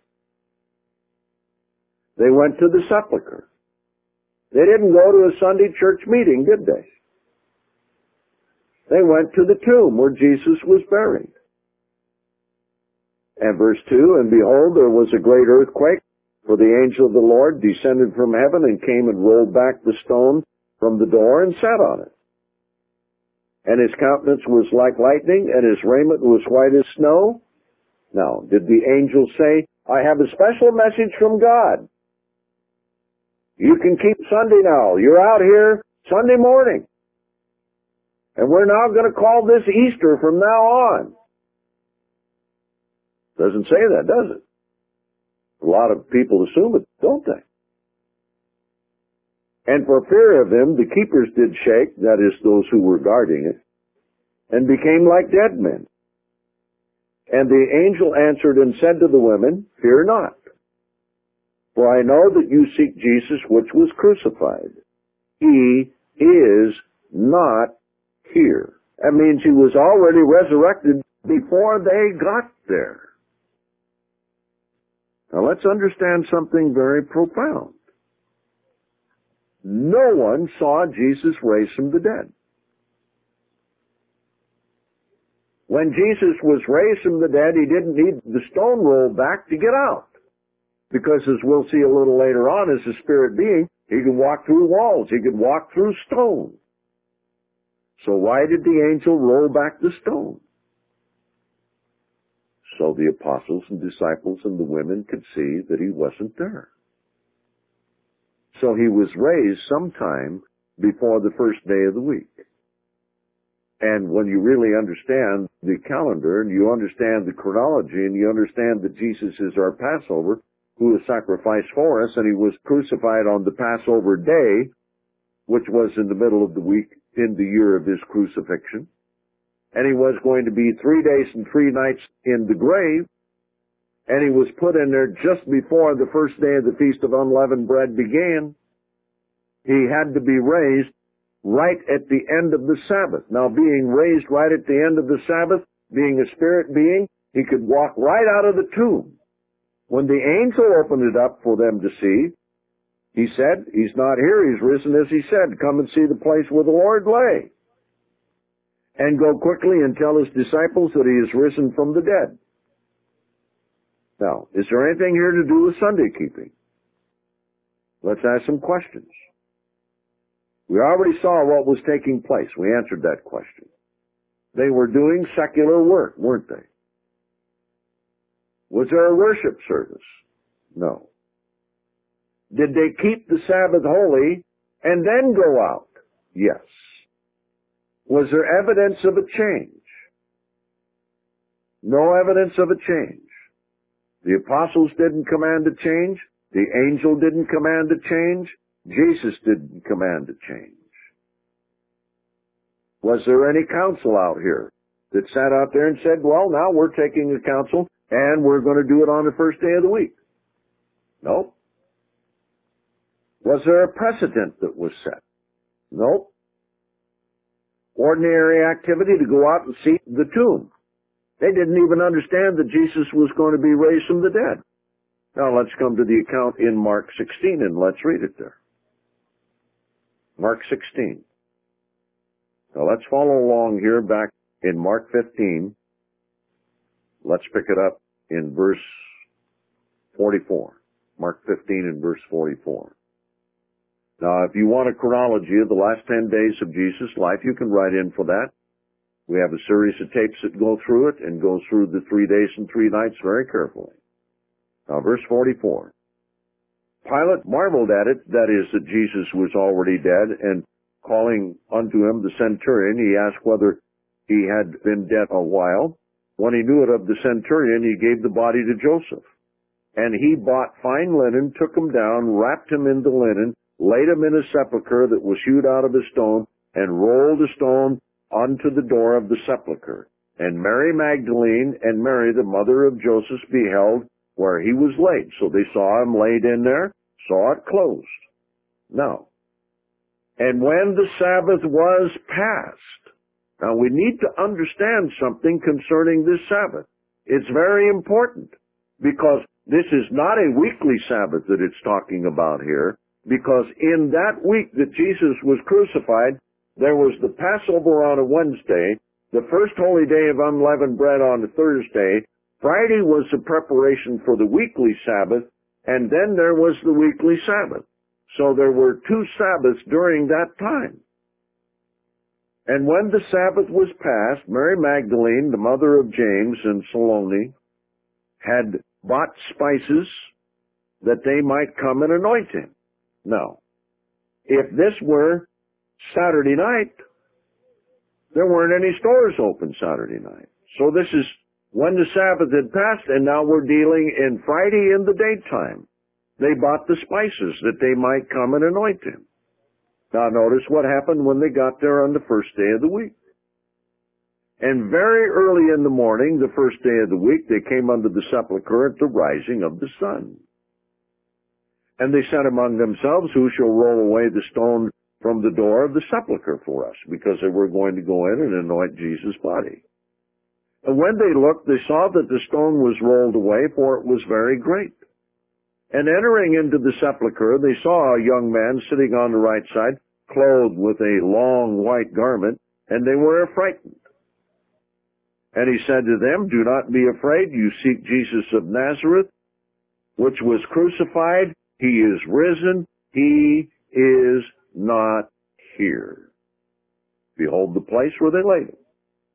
They went to the sepulchre. They didn't go to a Sunday church meeting, did they? They went to the tomb where Jesus was buried. And verse two, and behold, there was a great earthquake, for the angel of the Lord descended from heaven and came and rolled back the stone from the door and sat on it. And his countenance was like lightning, and his raiment was white as snow. Now, did the angel say, I have a special message from God? You can keep Sunday now. You're out here Sunday morning. And we're now going to call this Easter from now on. Doesn't say that, does it? A lot of people assume it, don't they? And for fear of him, the keepers did shake, that is, those who were guarding it, and became like dead men. And the angel answered and said to the women, Fear not, for I know that you seek Jesus which was crucified. He is not here. That means he was already resurrected before they got there. Now let's understand something very profound. No one saw Jesus raised from the dead. When Jesus was raised from the dead, he didn't need the stone rolled back to get out. Because as we'll see a little later on, as a spirit being, he could walk through walls. He could walk through stone. So why did the angel roll back the stone? So the apostles and disciples and the women could see that he wasn't there. So he was raised sometime before the first day of the week. And when you really understand the calendar and you understand the chronology and you understand that Jesus is our Passover, who was sacrificed for us, and he was crucified on the Passover day, which was in the middle of the week in the year of his crucifixion. And he was going to be three days and three nights in the grave, and he was put in there just before the first day of the Feast of Unleavened Bread began. He had to be raised right at the end of the Sabbath. Now, being raised right at the end of the Sabbath, being a spirit being, he could walk right out of the tomb. When the angel opened it up for them to see, he said, he's not here, he's risen as he said. Come and see the place where the Lord lay. And go quickly and tell his disciples that he is risen from the dead. Now, is there anything here to do with Sunday keeping? Let's ask some questions. We already saw what was taking place. We answered that question. They were doing secular work, weren't they? Was there a worship service? No. Did they keep the Sabbath holy and then go out? Yes. Was there evidence of a change? No evidence of a change. The apostles didn't command a change. The angel didn't command a change. Jesus didn't command a change. Was there any council out here that sat out there and said, well, now we're taking a council and we're going to do it on the first day of the week? Nope. Was there a precedent that was set? Nope. Ordinary activity to go out and see the tomb. They didn't even understand that Jesus was going to be raised from the dead. Now let's come to the account in Mark sixteen and let's read it there. Mark sixteen. Now let's follow along here back in Mark fifteen. Let's pick it up in verse forty-four. Mark fifteen and verse forty-four. Now, if you want a chronology of the last ten days of Jesus' life, you can write in for that. We have a series of tapes that go through it and go through the three days and three nights very carefully. Now, verse forty-four. Pilate marveled at it, that is, that Jesus was already dead, and calling unto him the centurion, he asked whether he had been dead a while. When he knew it of the centurion, he gave the body to Joseph. And he bought fine linen, took him down, wrapped him in the linen, laid him in a sepulchre that was hewed out of a stone, and rolled a stone unto the door of the sepulchre. And Mary Magdalene and Mary, the mother of Joseph, beheld where he was laid. So they saw him laid in there, saw it closed. Now, and when the Sabbath was past, now we need to understand something concerning this Sabbath. It's very important, because this is not a weekly Sabbath that it's talking about here, because in that week that Jesus was crucified, there was the Passover on a Wednesday, the first holy day of unleavened bread on a Thursday, Friday was the preparation for the weekly Sabbath, and then there was the weekly Sabbath. So there were two Sabbaths during that time. And when the Sabbath was past, Mary Magdalene, the mother of James and Salome, had bought spices that they might come and anoint him. Now, if this were Saturday night, there weren't any stores open Saturday night. So this is when the Sabbath had passed, and now we're dealing in Friday in the daytime. They bought the spices that they might come and anoint him. Now notice what happened when they got there on the first day of the week. And very early in the morning, the first day of the week, they came unto the sepulchre at the rising of the sun. And they said among themselves, who shall roll away the stone from the door of the sepulchre for us? Because they were going to go in and anoint Jesus' body. And when they looked, they saw that the stone was rolled away, for it was very great. And entering into the sepulchre, they saw a young man sitting on the right side, clothed with a long white garment, and they were affrighted. And he said to them, do not be afraid. You seek Jesus of Nazareth, which was crucified. He is risen. He is not here. Behold the place where they laid him.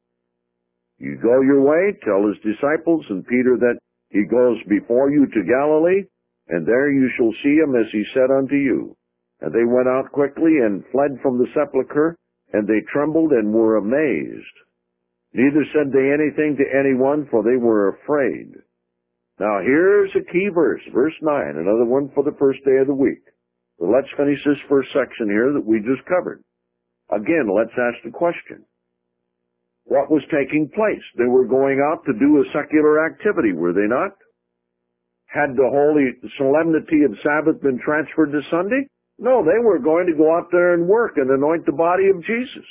You go your way, tell his disciples and Peter that he goes before you to Galilee, and there you shall see him as he said unto you. And they went out quickly and fled from the sepulchre, and they trembled and were amazed. Neither said they anything to anyone, for they were afraid. Now here's a key verse, verse nine, another one for the first day of the week. So let's finish this first section here that we just covered. Again, let's ask the question. What was taking place? They were going out to do a secular activity, were they not? Had the holy solemnity of Sabbath been transferred to Sunday? No, they were going to go out there and work and anoint the body of Jesus.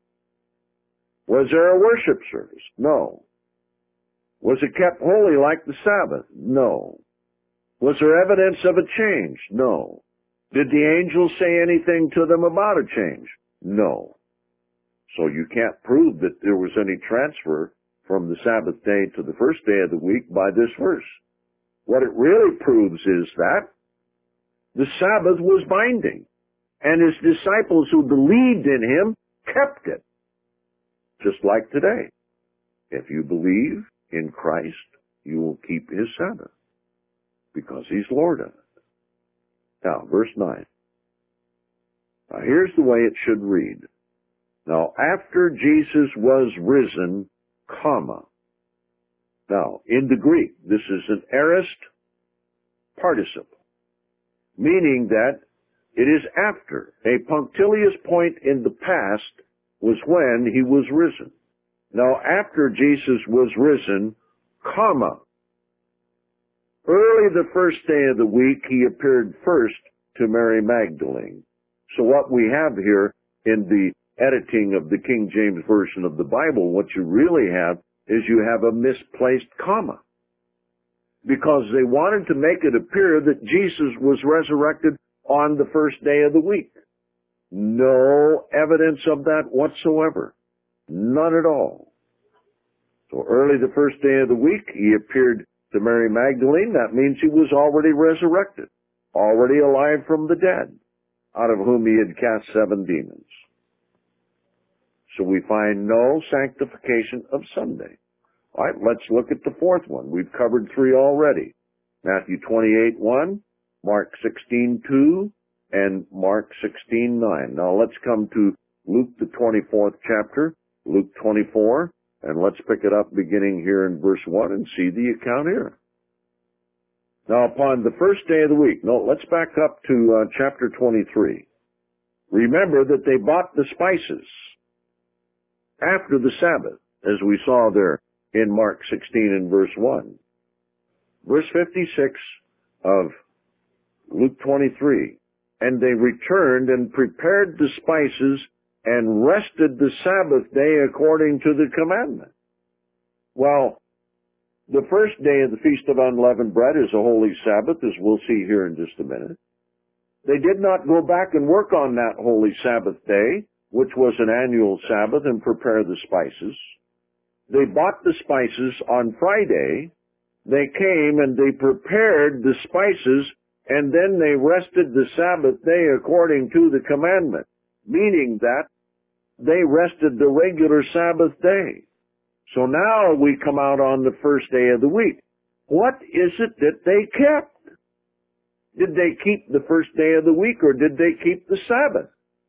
Was there a worship service? No. Was it kept holy like the Sabbath? No. Was there evidence of a change? No. Did the angels say anything to them about a change? No. So you can't prove that there was any transfer from the Sabbath day to the first day of the week by this verse. What it really proves is that the Sabbath was binding, and his disciples who believed in him kept it. Just like today. If you believe in Christ, you will keep his Sabbath, because he's Lord of it. Now, verse nine. Now, here's the way it should read. Now, after Jesus was risen, comma. Now, in the Greek, this is an aorist participle, meaning that it is after. A punctilious point in the past was when he was risen. Now, after Jesus was risen, comma, early the first day of the week, he appeared first to Mary Magdalene. So what we have here in the editing of the King James Version of the Bible, what you really have is you have a misplaced comma. Because they wanted to make it appear that Jesus was resurrected on the first day of the week. No evidence of that whatsoever. None at all. So early the first day of the week, he appeared to Mary Magdalene. That means he was already resurrected, already alive from the dead, out of whom he had cast seven demons. So we find no sanctification of Sunday. All right, let's look at the fourth one. We've covered three already. Matthew twenty-eight one, Mark sixteen two, and Mark sixteen nine. Now let's come to Luke the twenty-fourth chapter, Luke twenty-four, and let's pick it up beginning here in verse one and see the account here. Now upon the first day of the week, no, let's back up to uh, chapter twenty-three. Remember that they bought the spices after the Sabbath, as we saw there in Mark sixteen and verse one. Verse fifty-six of Luke twenty-three. And they returned and prepared the spices and rested the Sabbath day according to the commandment. Well, the first day of the Feast of Unleavened Bread is a holy Sabbath, as we'll see here in just a minute. They did not go back and work on that holy Sabbath day, which was an annual Sabbath, and prepare the spices. They bought the spices on Friday. They came and they prepared the spices, and then they rested the Sabbath day according to the commandment, meaning that they rested the regular Sabbath day. So now we come out on the first day of the week. What is it that they kept? Did they keep the first day of the week, or did they keep the Sabbath?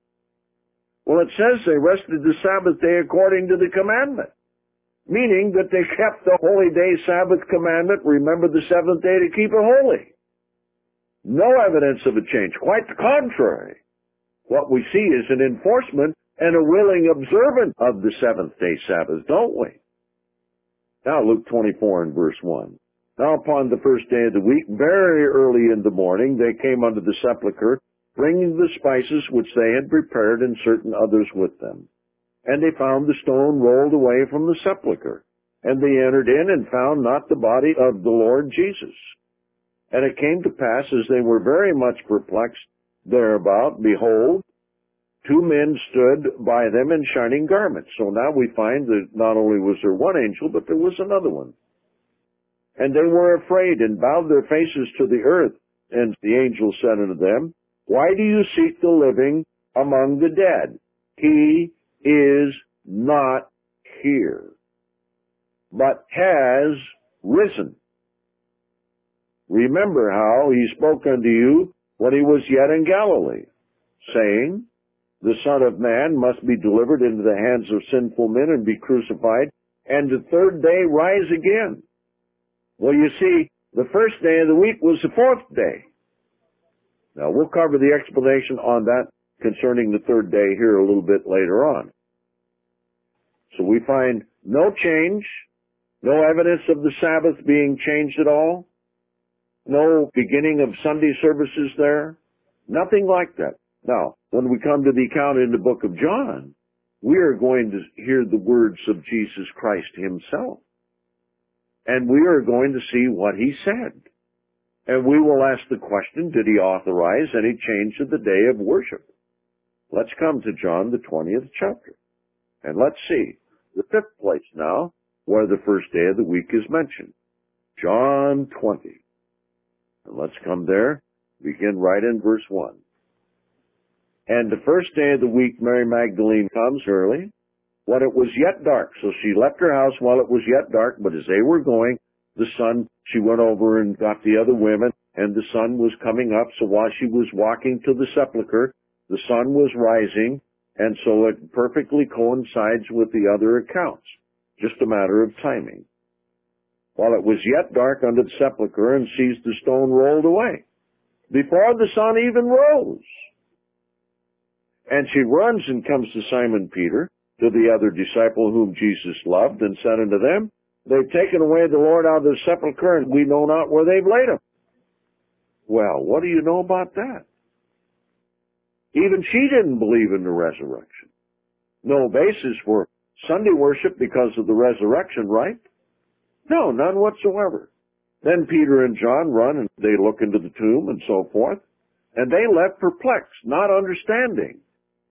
Well, it says they rested the Sabbath day according to the commandment, meaning that they kept the holy day Sabbath commandment, remember the seventh day to keep it holy. No evidence of a change. Quite the contrary. What we see is an enforcement and a willing observance of the seventh day Sabbath, don't we? Now Luke twenty-four and verse one. Now upon the first day of the week, very early in the morning, they came unto the sepulchre, bringing the spices which they had prepared, and certain others with them. And they found the stone rolled away from the sepulchre. And they entered in and found not the body of the Lord Jesus. And it came to pass, as they were very much perplexed thereabout, behold, two men stood by them in shining garments. So now we find that not only was there one angel, but there was another one. And they were afraid and bowed their faces to the earth. And the angel said unto them, Why do you seek the living among the dead? He is not here, but has risen. Remember how he spoke unto you when he was yet in Galilee, saying, The Son of Man must be delivered into the hands of sinful men and be crucified, and the third day rise again. Well, you see, the first day of the week was the fourth day. Now, we'll cover the explanation on that concerning the third day here a little bit later on. So we find no change, no evidence of the Sabbath being changed at all, no beginning of Sunday services there, nothing like that. Now, when we come to the account in the book of John, we are going to hear the words of Jesus Christ himself. And we are going to see what he said. And we will ask the question, did he authorize any change of the day of worship? Let's come to John, the twentieth chapter. And let's see the fifth place now where the first day of the week is mentioned. John twenty. And let's come there, begin right in verse one. And the first day of the week, Mary Magdalene comes early, when it was yet dark. So she left her house while it was yet dark, but as they were going, the sun, she went over and got the other women, and the sun was coming up. So while she was walking to the sepulchre, the sun was rising, and so it perfectly coincides with the other accounts. Just a matter of timing. While it was yet dark under the sepulchre, and sees the stone rolled away, before the sun even rose. And she runs and comes to Simon Peter, to the other disciple whom Jesus loved, and said unto them, They've taken away the Lord out of the sepulchre, and we know not where they've laid him. Well, what do you know about that? Even she didn't believe in the resurrection. No basis for Sunday worship because of the resurrection, right? No, none whatsoever. Then Peter and John run and they look into the tomb and so forth, and they left perplexed, not understanding.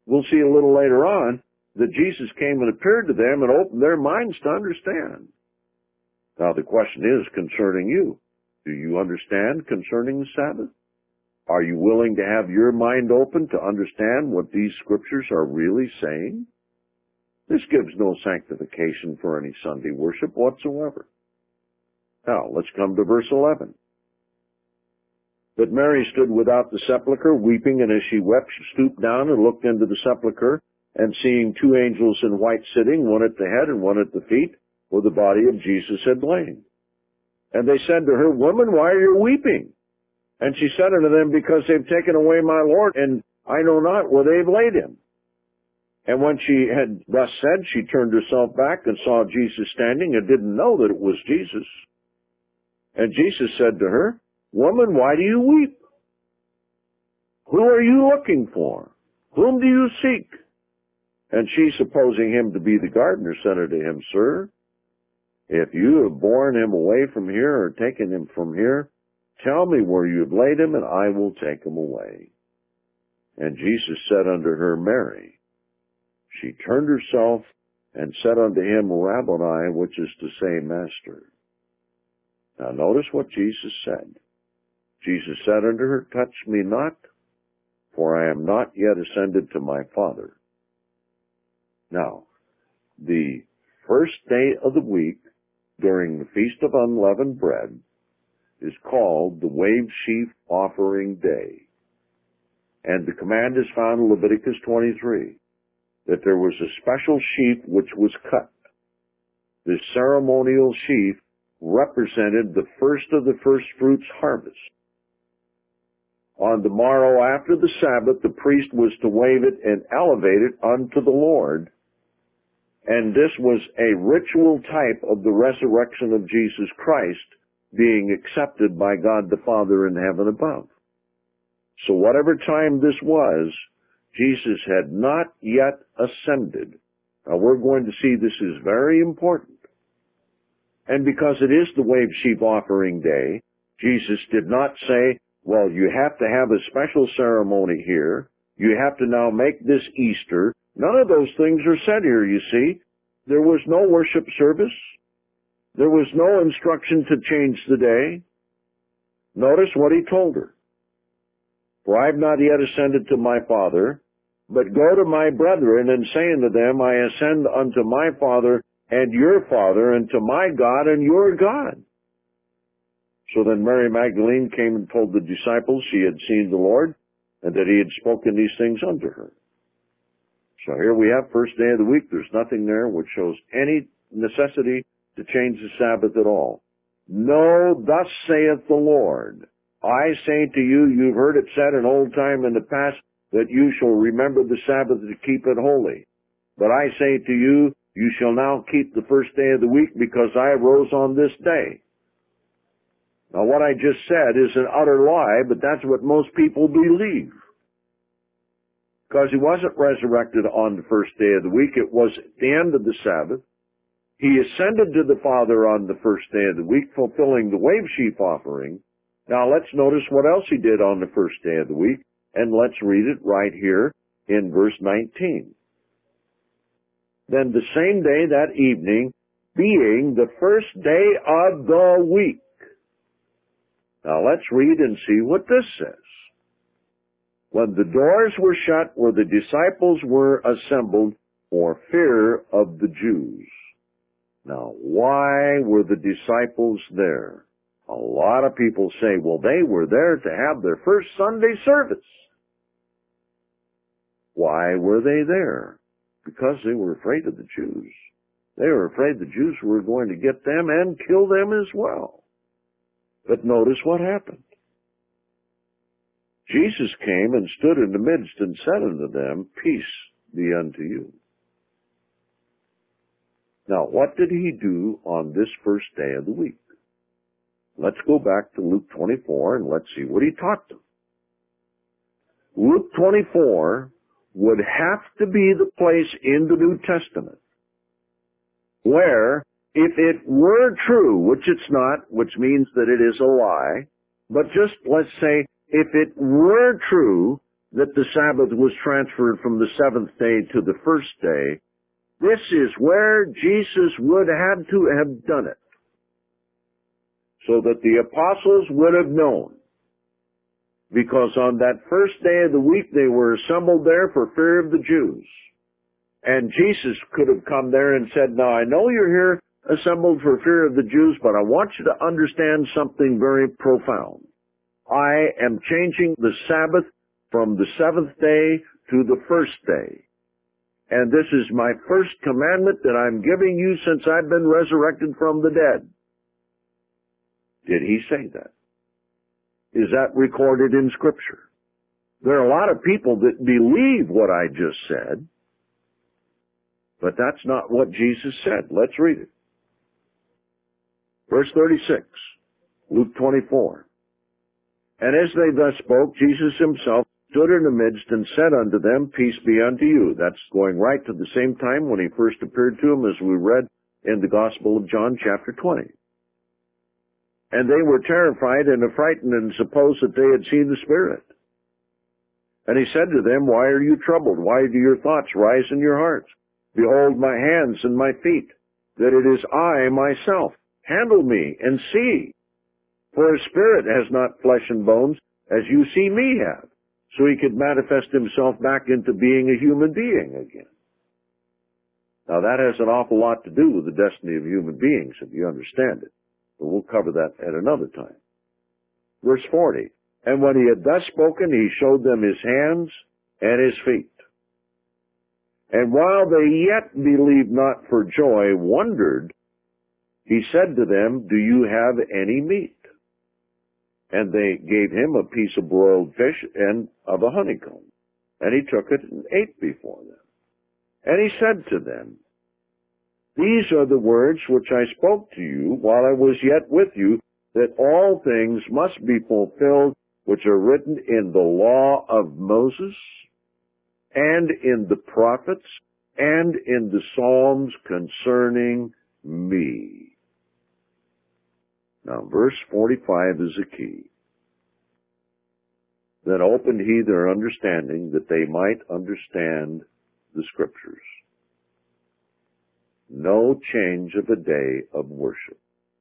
we'll see a little later on that Jesus came and appeared to them and opened their minds to understand. Now the question is concerning you. Do you understand concerning the Sabbath? Are you willing to have your mind open to understand what these scriptures are really saying? This gives no sanctification for any Sunday worship whatsoever. Now, let's come to verse eleven. But Mary stood without the sepulchre, weeping, and as she wept, she stooped down and looked into the sepulchre, and seeing two angels in white sitting, one at the head and one at the feet, where the body of Jesus had lain. And they said to her, Woman, why are you weeping? And she said unto them, Because they've taken away my Lord, and I know not where they've laid him. And when she had thus said, she turned herself back and saw Jesus standing, and didn't know that it was Jesus. And Jesus said to her, Woman, why do you weep? Who are you looking for? Whom do you seek? And she, supposing him to be the gardener, said unto him, Sir, if you have borne him away from here, or taken him from here, tell me where you have laid him, and I will take him away. And Jesus said unto her, Mary. She turned herself and said unto him, Rabboni, which is to say, Master. Now notice what Jesus said. Jesus said unto her, Touch me not, for I am not yet ascended to my Father. Now, the first day of the week during the Feast of Unleavened Bread is called the Wave Sheaf Offering Day. And the command is found in Leviticus twenty-three, that there was a special sheaf which was cut. This ceremonial sheaf represented the first of the first fruits harvest. On the morrow after the Sabbath, the priest was to wave it and elevate it unto the Lord. And this was a ritual type of the resurrection of Jesus Christ being accepted by God the Father in heaven above. So whatever time this was, Jesus had not yet ascended. Now we're going to see this is very important. And because it is the Wave Sheaf Offering Day, Jesus did not say, well, you have to have a special ceremony here. You have to now make this Easter. None of those things are said here, you see. There was no worship service. There was no instruction to change the day. Notice what he told her. For I have not yet ascended to my Father, but go to my brethren and say unto them, I ascend unto my Father and your Father, and to my God and your God. So then Mary Magdalene came and told the disciples she had seen the Lord, and that he had spoken these things unto her. So here we have first day of the week. There's nothing there which shows any necessity to change the Sabbath at all. No, thus saith the Lord. I say to you, you've heard it said in old time in the past, that you shall remember the Sabbath to keep it holy. But I say to you, you shall now keep the first day of the week, because I arose on this day. Now what I just said is an utter lie, but that's what most people believe. Because he wasn't resurrected on the first day of the week. It was at the end of the Sabbath. He ascended to the Father on the first day of the week, fulfilling the wave sheaf offering. Now let's notice what else he did on the first day of the week, and let's read it right here in verse nineteen. Then the same day, that evening, being the first day of the week. Now let's read and see what this says. When the doors were shut where the disciples were assembled for fear of the Jews. Now, why were the disciples there? A lot of people say, well, they were there to have their first Sunday service. Why were they there? Because they were afraid of the Jews. They were afraid the Jews were going to get them and kill them as well. But notice what happened. Jesus came and stood in the midst and said unto them, Peace be unto you. Now, what did he do on this first day of the week? Let's go back to Luke twenty-four and let's see what he taught them. Luke twenty-four would have to be the place in the New Testament where, if it were true, which it's not, which means that it is a lie, but just let's say, if it were true that the Sabbath was transferred from the seventh day to the first day, this is where Jesus would have to have done it, so that the apostles would have known. Because on that first day of the week they were assembled there for fear of the Jews. And Jesus could have come there and said, now I know you're here assembled for fear of the Jews, but I want you to understand something very profound. I am changing the Sabbath from the seventh day to the first day. And this is my first commandment that I'm giving you since I've been resurrected from the dead. Did he say that? Is that recorded in Scripture? There are a lot of people that believe what I just said, but that's not what Jesus said. Let's read it. Verse thirty-six, Luke twenty-four. And as they thus spoke, Jesus himself stood in the midst and said unto them, Peace be unto you. That's going right to the same time when he first appeared to them, as we read in the Gospel of John chapter twenty. And they were terrified and affrighted and supposed that they had seen the Spirit. And he said to them, Why are you troubled? Why do your thoughts rise in your hearts? Behold my hands and my feet, that it is I myself. Handle me and see. For a spirit has not flesh and bones, as you see me have. So he could manifest himself back into being a human being again. Now that has an awful lot to do with the destiny of human beings, if you understand it. But we'll cover that at another time. Verse forty. And when he had thus spoken, he showed them his hands and his feet. And while they yet believed not for joy, wondered, he said to them, Do you have any meat? And they gave him a piece of broiled fish and of a honeycomb. And he took it and ate before them. And he said to them, These are the words which I spoke to you while I was yet with you, that all things must be fulfilled which are written in the law of Moses, and in the prophets, and in the Psalms concerning me. Now, verse forty-five is a key. Then opened he their understanding, that they might understand the Scriptures. No change of a day of worship.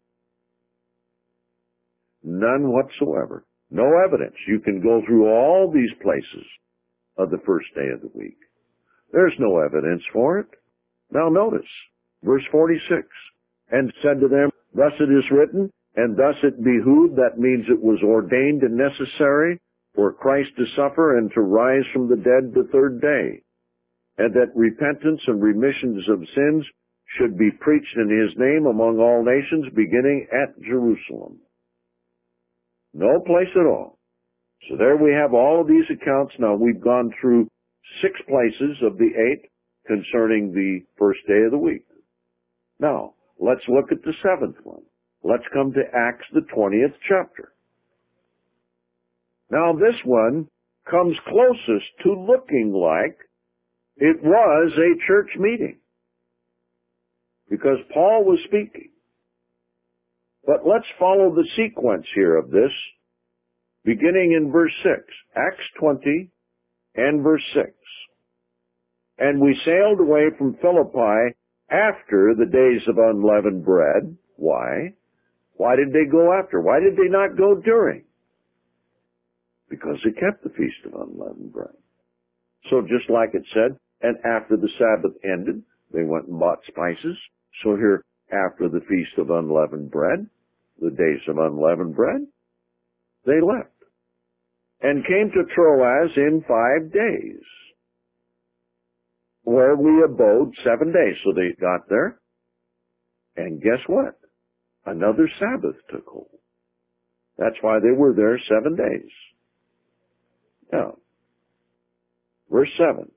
None whatsoever. No evidence. You can go through all these places of the first day of the week. There's no evidence for it. Now notice, verse forty-six, and said to them, Thus it is written, and thus it behooved, that means it was ordained and necessary for Christ to suffer and to rise from the dead the third day, and that repentance and remissions of sins should be preached in his name among all nations, beginning at Jerusalem. No place at all. So there we have all of these accounts. Now we've gone through six places of the eight concerning the first day of the week. Now, let's look at the seventh one. Let's come to Acts, the twentieth chapter. Now this one comes closest to looking like it was a church meeting, because Paul was speaking. But let's follow the sequence here of this, beginning in verse six. Acts twenty and verse six. And we sailed away from Philippi after the days of unleavened bread. Why? Why did they go after? Why did they not go during? Because they kept the feast of unleavened bread. So just like it said, and after the Sabbath ended, they went and bought spices. So here, after the feast of unleavened bread, the days of unleavened bread, they left and came to Troas in five days, where we abode seven days. So they got there, and guess what? Another Sabbath took hold. That's why they were there seven days. Now, verse seven.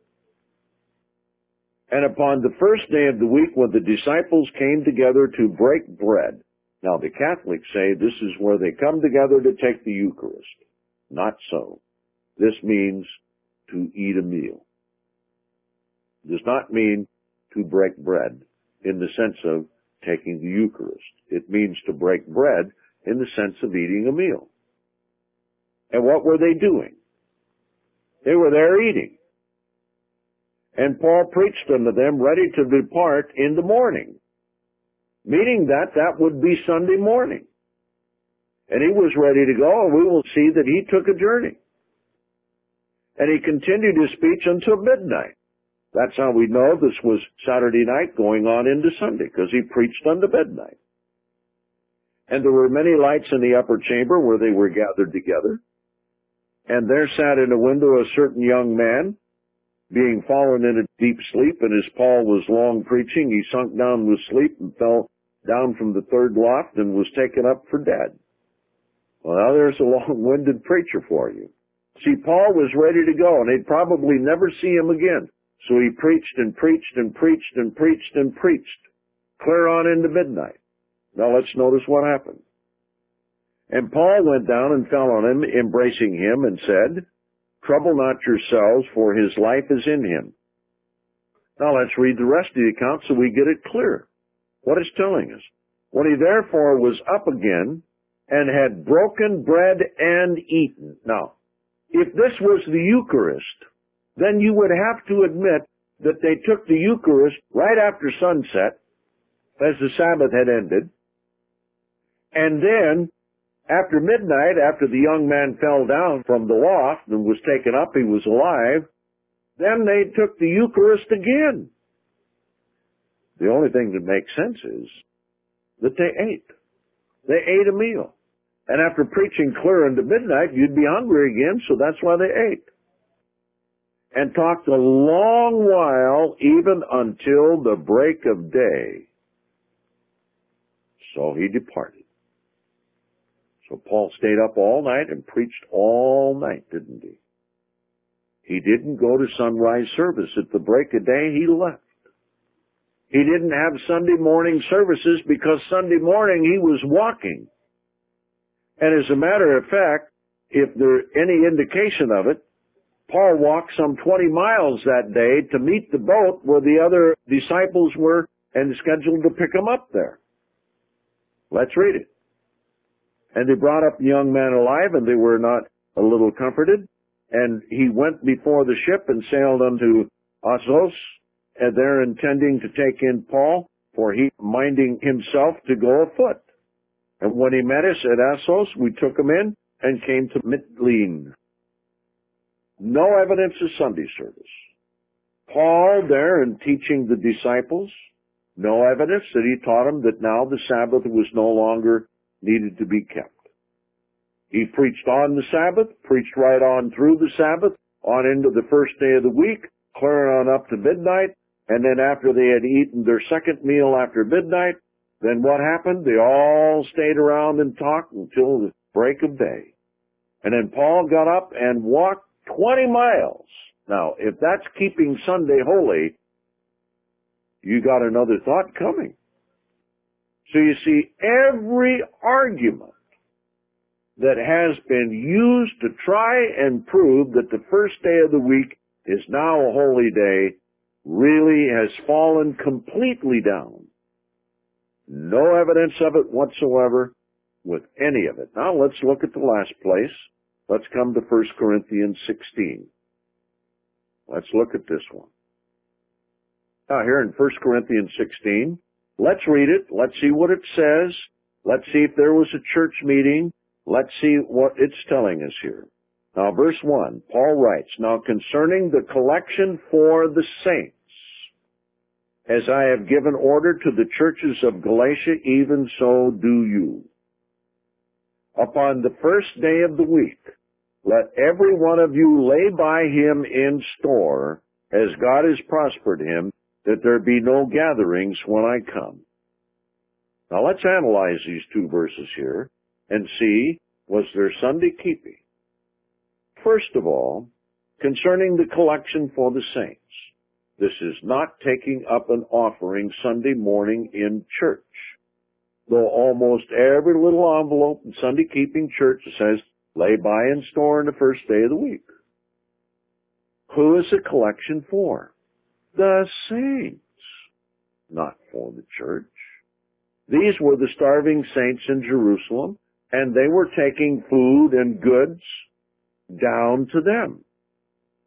And upon the first day of the week, when the disciples came together to break bread. Now, the Catholics say this is where they come together to take the Eucharist. Not so. This means to eat a meal. It does not mean to break bread in the sense of taking the Eucharist. It means to break bread in the sense of eating a meal. And what were they doing? They were there eating. And Paul preached unto them, ready to depart in the morning, meaning that that would be Sunday morning. And he was ready to go, and we will see that he took a journey. And he continued his speech until midnight. That's how we know this was Saturday night going on into Sunday, because he preached unto midnight. And there were many lights in the upper chamber where they were gathered together. And there sat in a window a certain young man, being fallen in a deep sleep, and as Paul was long preaching, he sunk down with sleep and fell down from the third loft and was taken up for dead. Well, now there's a long-winded preacher for you. See, Paul was ready to go, and they'd probably never see him again. So he preached and preached and preached and preached and preached, clear on into midnight. Now let's notice what happened. And Paul went down and fell on him, embracing him, and said, "Trouble not yourselves, for his life is in him." Now let's read the rest of the account so we get it clear. What it's telling us. When he therefore was up again, and had broken bread and eaten. Now, if this was the Eucharist, then you would have to admit that they took the Eucharist right after sunset, as the Sabbath had ended, and then, after midnight, after the young man fell down from the loft and was taken up, he was alive, then they took the Eucharist again. The only thing that makes sense is that they ate. They ate a meal. And after preaching clear into midnight, you'd be hungry again, so that's why they ate. And talked a long while, even until the break of day. So he departed. So Paul stayed up all night and preached all night, didn't he? He didn't go to sunrise service. At the break of day, he left. He didn't have Sunday morning services because Sunday morning he was walking. And as a matter of fact, if there's any indication of it, Paul walked some twenty miles that day to meet the boat where the other disciples were and scheduled to pick him up there. Let's read it. And they brought up the young man alive, and they were not a little comforted. And he went before the ship and sailed unto Assos, and there intending to take in Paul, for he minding himself to go afoot. And when he met us at Assos, we took him in and came to Mytilene. No evidence of Sunday service. Paul there and teaching the disciples, no evidence that he taught them that now the Sabbath was no longer needed to be kept. He preached on the Sabbath, preached right on through the Sabbath, on into the first day of the week, clear on up to midnight, and then after they had eaten their second meal after midnight, then what happened? They all stayed around and talked until the break of day. And then Paul got up and walked twenty miles. Now, if that's keeping Sunday holy, you got another thought coming. So you see, every argument that has been used to try and prove that the first day of the week is now a holy day really has fallen completely down. No evidence of it whatsoever with any of it. Now let's look at the last place. Let's come to First Corinthians sixteen. Let's look at this one. Now here in First Corinthians sixteen, let's read it. Let's see what it says. Let's see if there was a church meeting. Let's see what it's telling us here. Now verse one, Paul writes, "Now concerning the collection for the saints, as I have given order to the churches of Galatia, even so do you. Upon the first day of the week, let every one of you lay by him in store, as God has prospered him, that there be no gatherings when I come." Now let's analyze these two verses here and see, was there Sunday keeping? First of all, concerning the collection for the saints, this is not taking up an offering Sunday morning in church. Though almost every little envelope in Sunday keeping church says, lay by and store in the first day of the week. Who is the collection for? The saints, not for the church. These were the starving saints in Jerusalem, and they were taking food and goods down to them.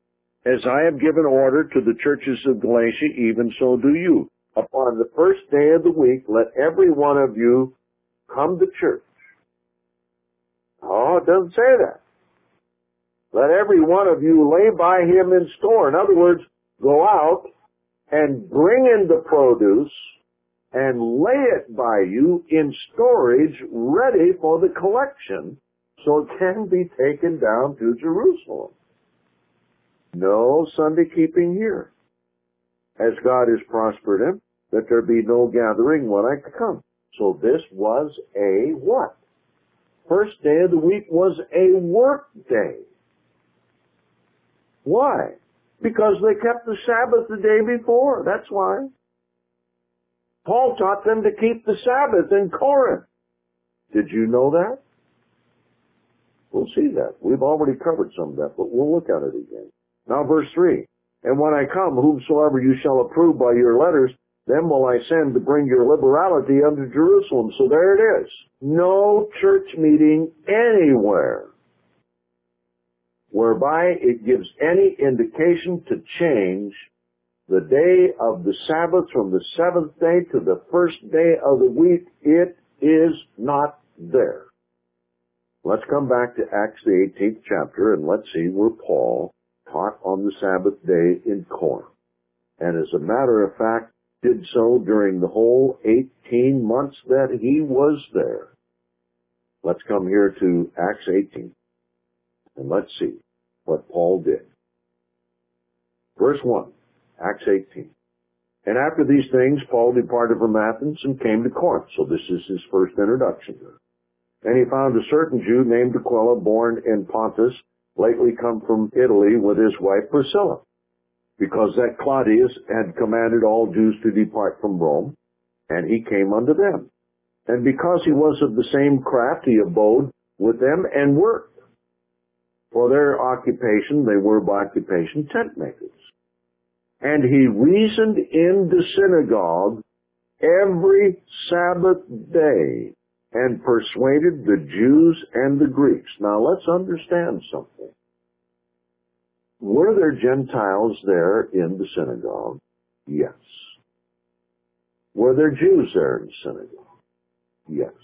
As I have given order to the churches of Galatia, even so do you. Upon the first day of the week, let every one of you come to church. Oh, it doesn't say that. Let every one of you lay by him in store. In other words, go out and bring in the produce and lay it by you in storage ready for the collection so it can be taken down to Jerusalem. No Sunday keeping here, as God has prospered him, that there be no gathering when I come. So this was a what? First day of the week was a work day. Why? Because they kept the Sabbath the day before. That's why. Paul taught them to keep the Sabbath in Corinth. Did you know that? We'll see that. We've already covered some of that, but we'll look at it again. Now verse three. And when I come, whomsoever you shall approve by your letters, them will I send to bring your liberality unto Jerusalem. So there it is. No church meeting anywhere whereby it gives any indication to change the day of the Sabbath from the seventh day to the first day of the week. It is not there. Let's come back to Acts the eighteenth chapter and let's see where Paul taught on the Sabbath day in Corinth. And as a matter of fact, did so during the whole eighteen months that he was there. Let's come here to Acts eighteen and let's see what Paul did. Verse one, Acts eighteen. And after these things, Paul departed from Athens and came to Corinth. So this is his first introduction. And he found a certain Jew named Aquila, born in Pontus, lately come from Italy with his wife Priscilla, because that Claudius had commanded all Jews to depart from Rome, and he came unto them. And because he was of the same craft, he abode with them and worked. For their occupation, they were by occupation tent makers. And he reasoned in the synagogue every Sabbath day and persuaded the Jews and the Greeks. Now let's understand something. Were there Gentiles there in the synagogue? Yes. Were there Jews there in the synagogue? Yes.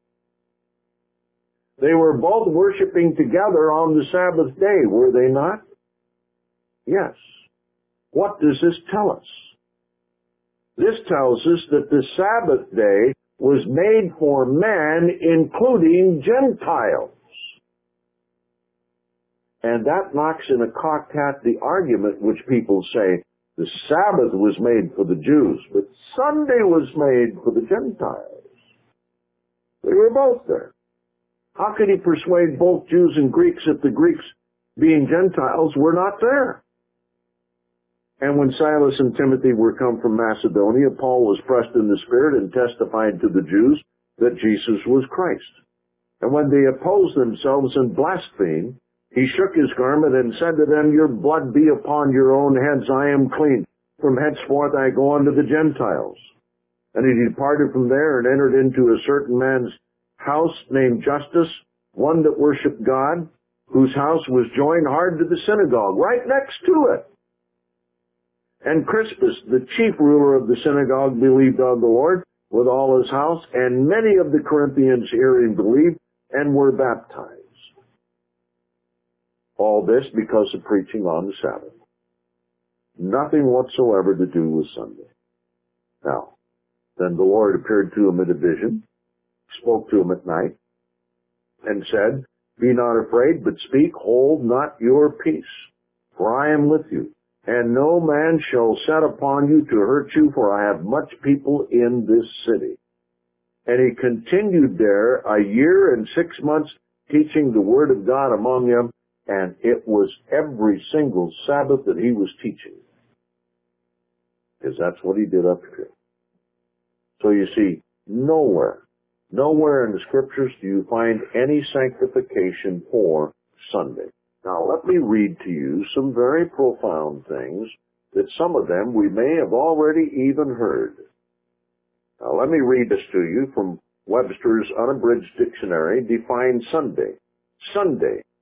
They were both worshiping together on the Sabbath day, were they not? Yes. What does this tell us? This tells us that the Sabbath day was made for man, including Gentiles. And that knocks in a cocked hat the argument which people say the Sabbath was made for the Jews, but Sunday was made for the Gentiles. They were both there. How could he persuade both Jews and Greeks if the Greeks, being Gentiles, were not there? And when Silas and Timothy were come from Macedonia, Paul was pressed in the Spirit and testified to the Jews that Jesus was Christ. And when they opposed themselves and blasphemed, he shook his garment and said to them, Your blood be upon your own heads, I am clean. From henceforth I go unto the Gentiles. And he departed from there and entered into a certain man's house named Justus, one that worshipped God, whose house was joined hard to the synagogue, right next to it. And Crispus, the chief ruler of the synagogue, believed on the Lord with all his house, and many of the Corinthians hearing believed and were baptized. All this because of preaching on the Sabbath. Nothing whatsoever to do with Sunday. Now, then the Lord appeared to him in a vision, spoke to him at night, and said, Be not afraid, but speak, hold not your peace, for I am with you. And no man shall set upon you to hurt you, for I have much people in this city. And he continued there a year and six months, teaching the word of God among them, and it was every single Sabbath that he was teaching. Because that's what he did up here. So you see, nowhere, nowhere in the Scriptures do you find any sanctification for Sunday. Now, let me read to you some very profound things that some of them we may have already even heard. Now, let me read this to you from Webster's Unabridged Dictionary. Define Sunday. Sunday,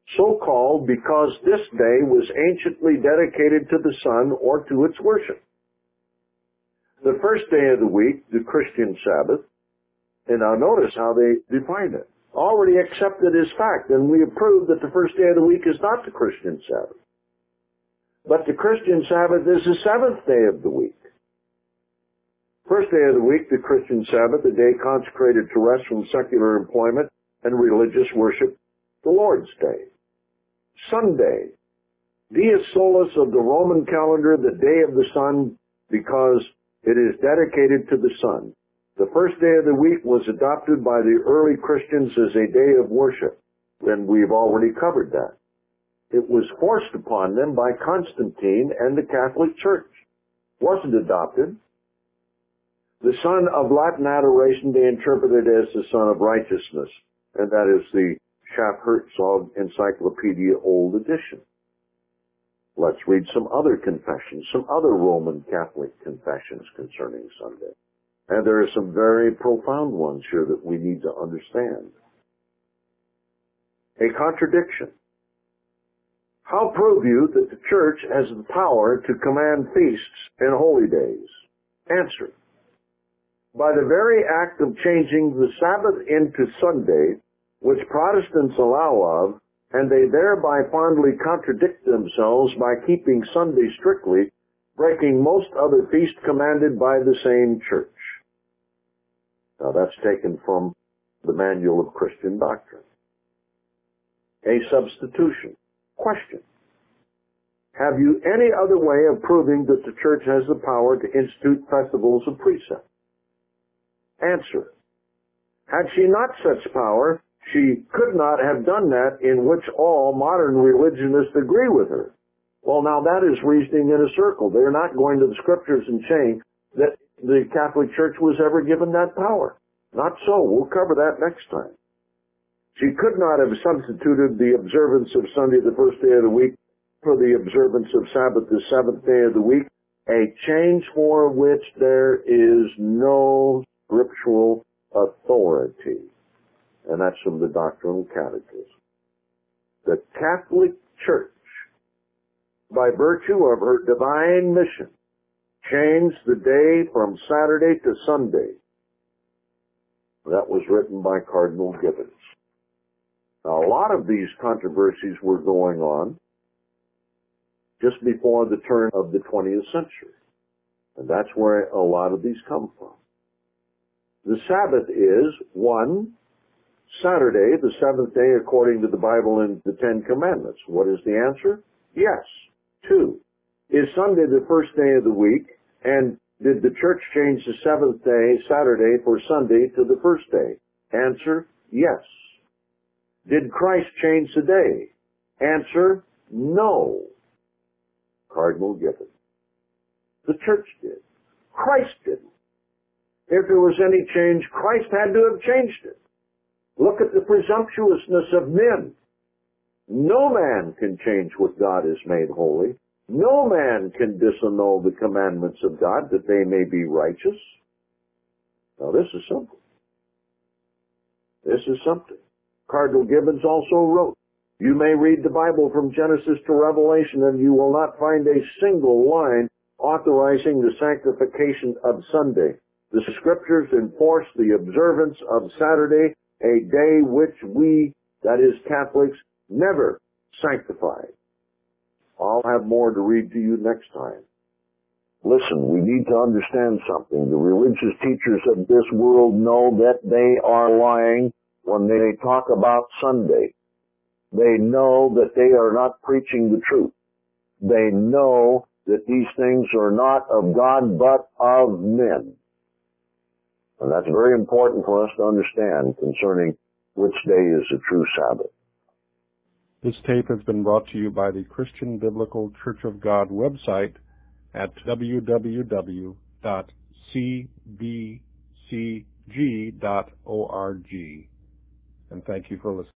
so called because this day was anciently dedicated to the sun or to its worship. The first day of the week, the Christian Sabbath, and now notice how they define it. Already accepted as fact, and we approve that the first day of the week is not the Christian Sabbath. But the Christian Sabbath is the seventh day of the week. First day of the week, the Christian Sabbath, a day consecrated to rest from secular employment and religious worship, the Lord's Day. Sunday, Dies Solis of the Roman calendar, the day of the sun, because it is dedicated to the sun. The first day of the week was adopted by the early Christians as a day of worship, and we've already covered that. It was forced upon them by Constantine and the Catholic Church. Wasn't adopted. The Son of Latin adoration they interpreted as the Son of Righteousness, and that is the Schaff-Herzog Encyclopedia Old Edition. Let's read some other confessions, some other Roman Catholic confessions concerning Sunday. And there are some very profound ones here that we need to understand. A contradiction. How prove you that the Church has the power to command feasts and holy days? Answer. By the very act of changing the Sabbath into Sunday, which Protestants allow of, and they thereby fondly contradict themselves by keeping Sunday strictly, breaking most other feasts commanded by the same Church. Now that's taken from the Manual of Christian Doctrine. A substitution. Question. Have you any other way of proving that the Church has the power to institute festivals of precept? Answer. Had she not such power, she could not have done that in which all modern religionists agree with her. Well, now that is reasoning in a circle. They're not going to the Scriptures and saying that the Catholic Church was ever given that power. Not so. We'll cover that next time. She could not have substituted the observance of Sunday, the first day of the week, for the observance of Sabbath, the seventh day of the week, a change for which there is no scriptural authority. And that's from the Doctrinal Catechism. The Catholic Church, by virtue of her divine mission, changed the day from Saturday to Sunday. That was written by Cardinal Gibbons. Now, a lot of these controversies were going on just before the turn of the twentieth century. And that's where a lot of these come from. The Sabbath is, one, Saturday, the seventh day according to the Bible and the Ten Commandments. What is the answer? Yes. Two, is Sunday the first day of the week? And did the Church change the seventh day, Saturday, for Sunday to the first day? Answer, yes. Did Christ change the day? Answer, no. Cardinal Gibbons. The Church did. Christ didn't. If there was any change, Christ had to have changed it. Look at the presumptuousness of men. No man can change what God has made holy. No man can disannul the commandments of God that they may be righteous. Now this is simple. This is something. Cardinal Gibbons also wrote, you may read the Bible from Genesis to Revelation and you will not find a single line authorizing the sanctification of Sunday. The Scriptures enforce the observance of Saturday, a day which we, that is Catholics, never sanctify. I'll have more to read to you next time. Listen, we need to understand something. The religious teachers of this world know that they are lying when they talk about Sunday. They know that they are not preaching the truth. They know that these things are not of God but of men. And that's very important for us to understand concerning which day is the true Sabbath. This tape has been brought to you by the Christian Biblical Church of God website at w w w dot c b c g dot org. And thank you for listening.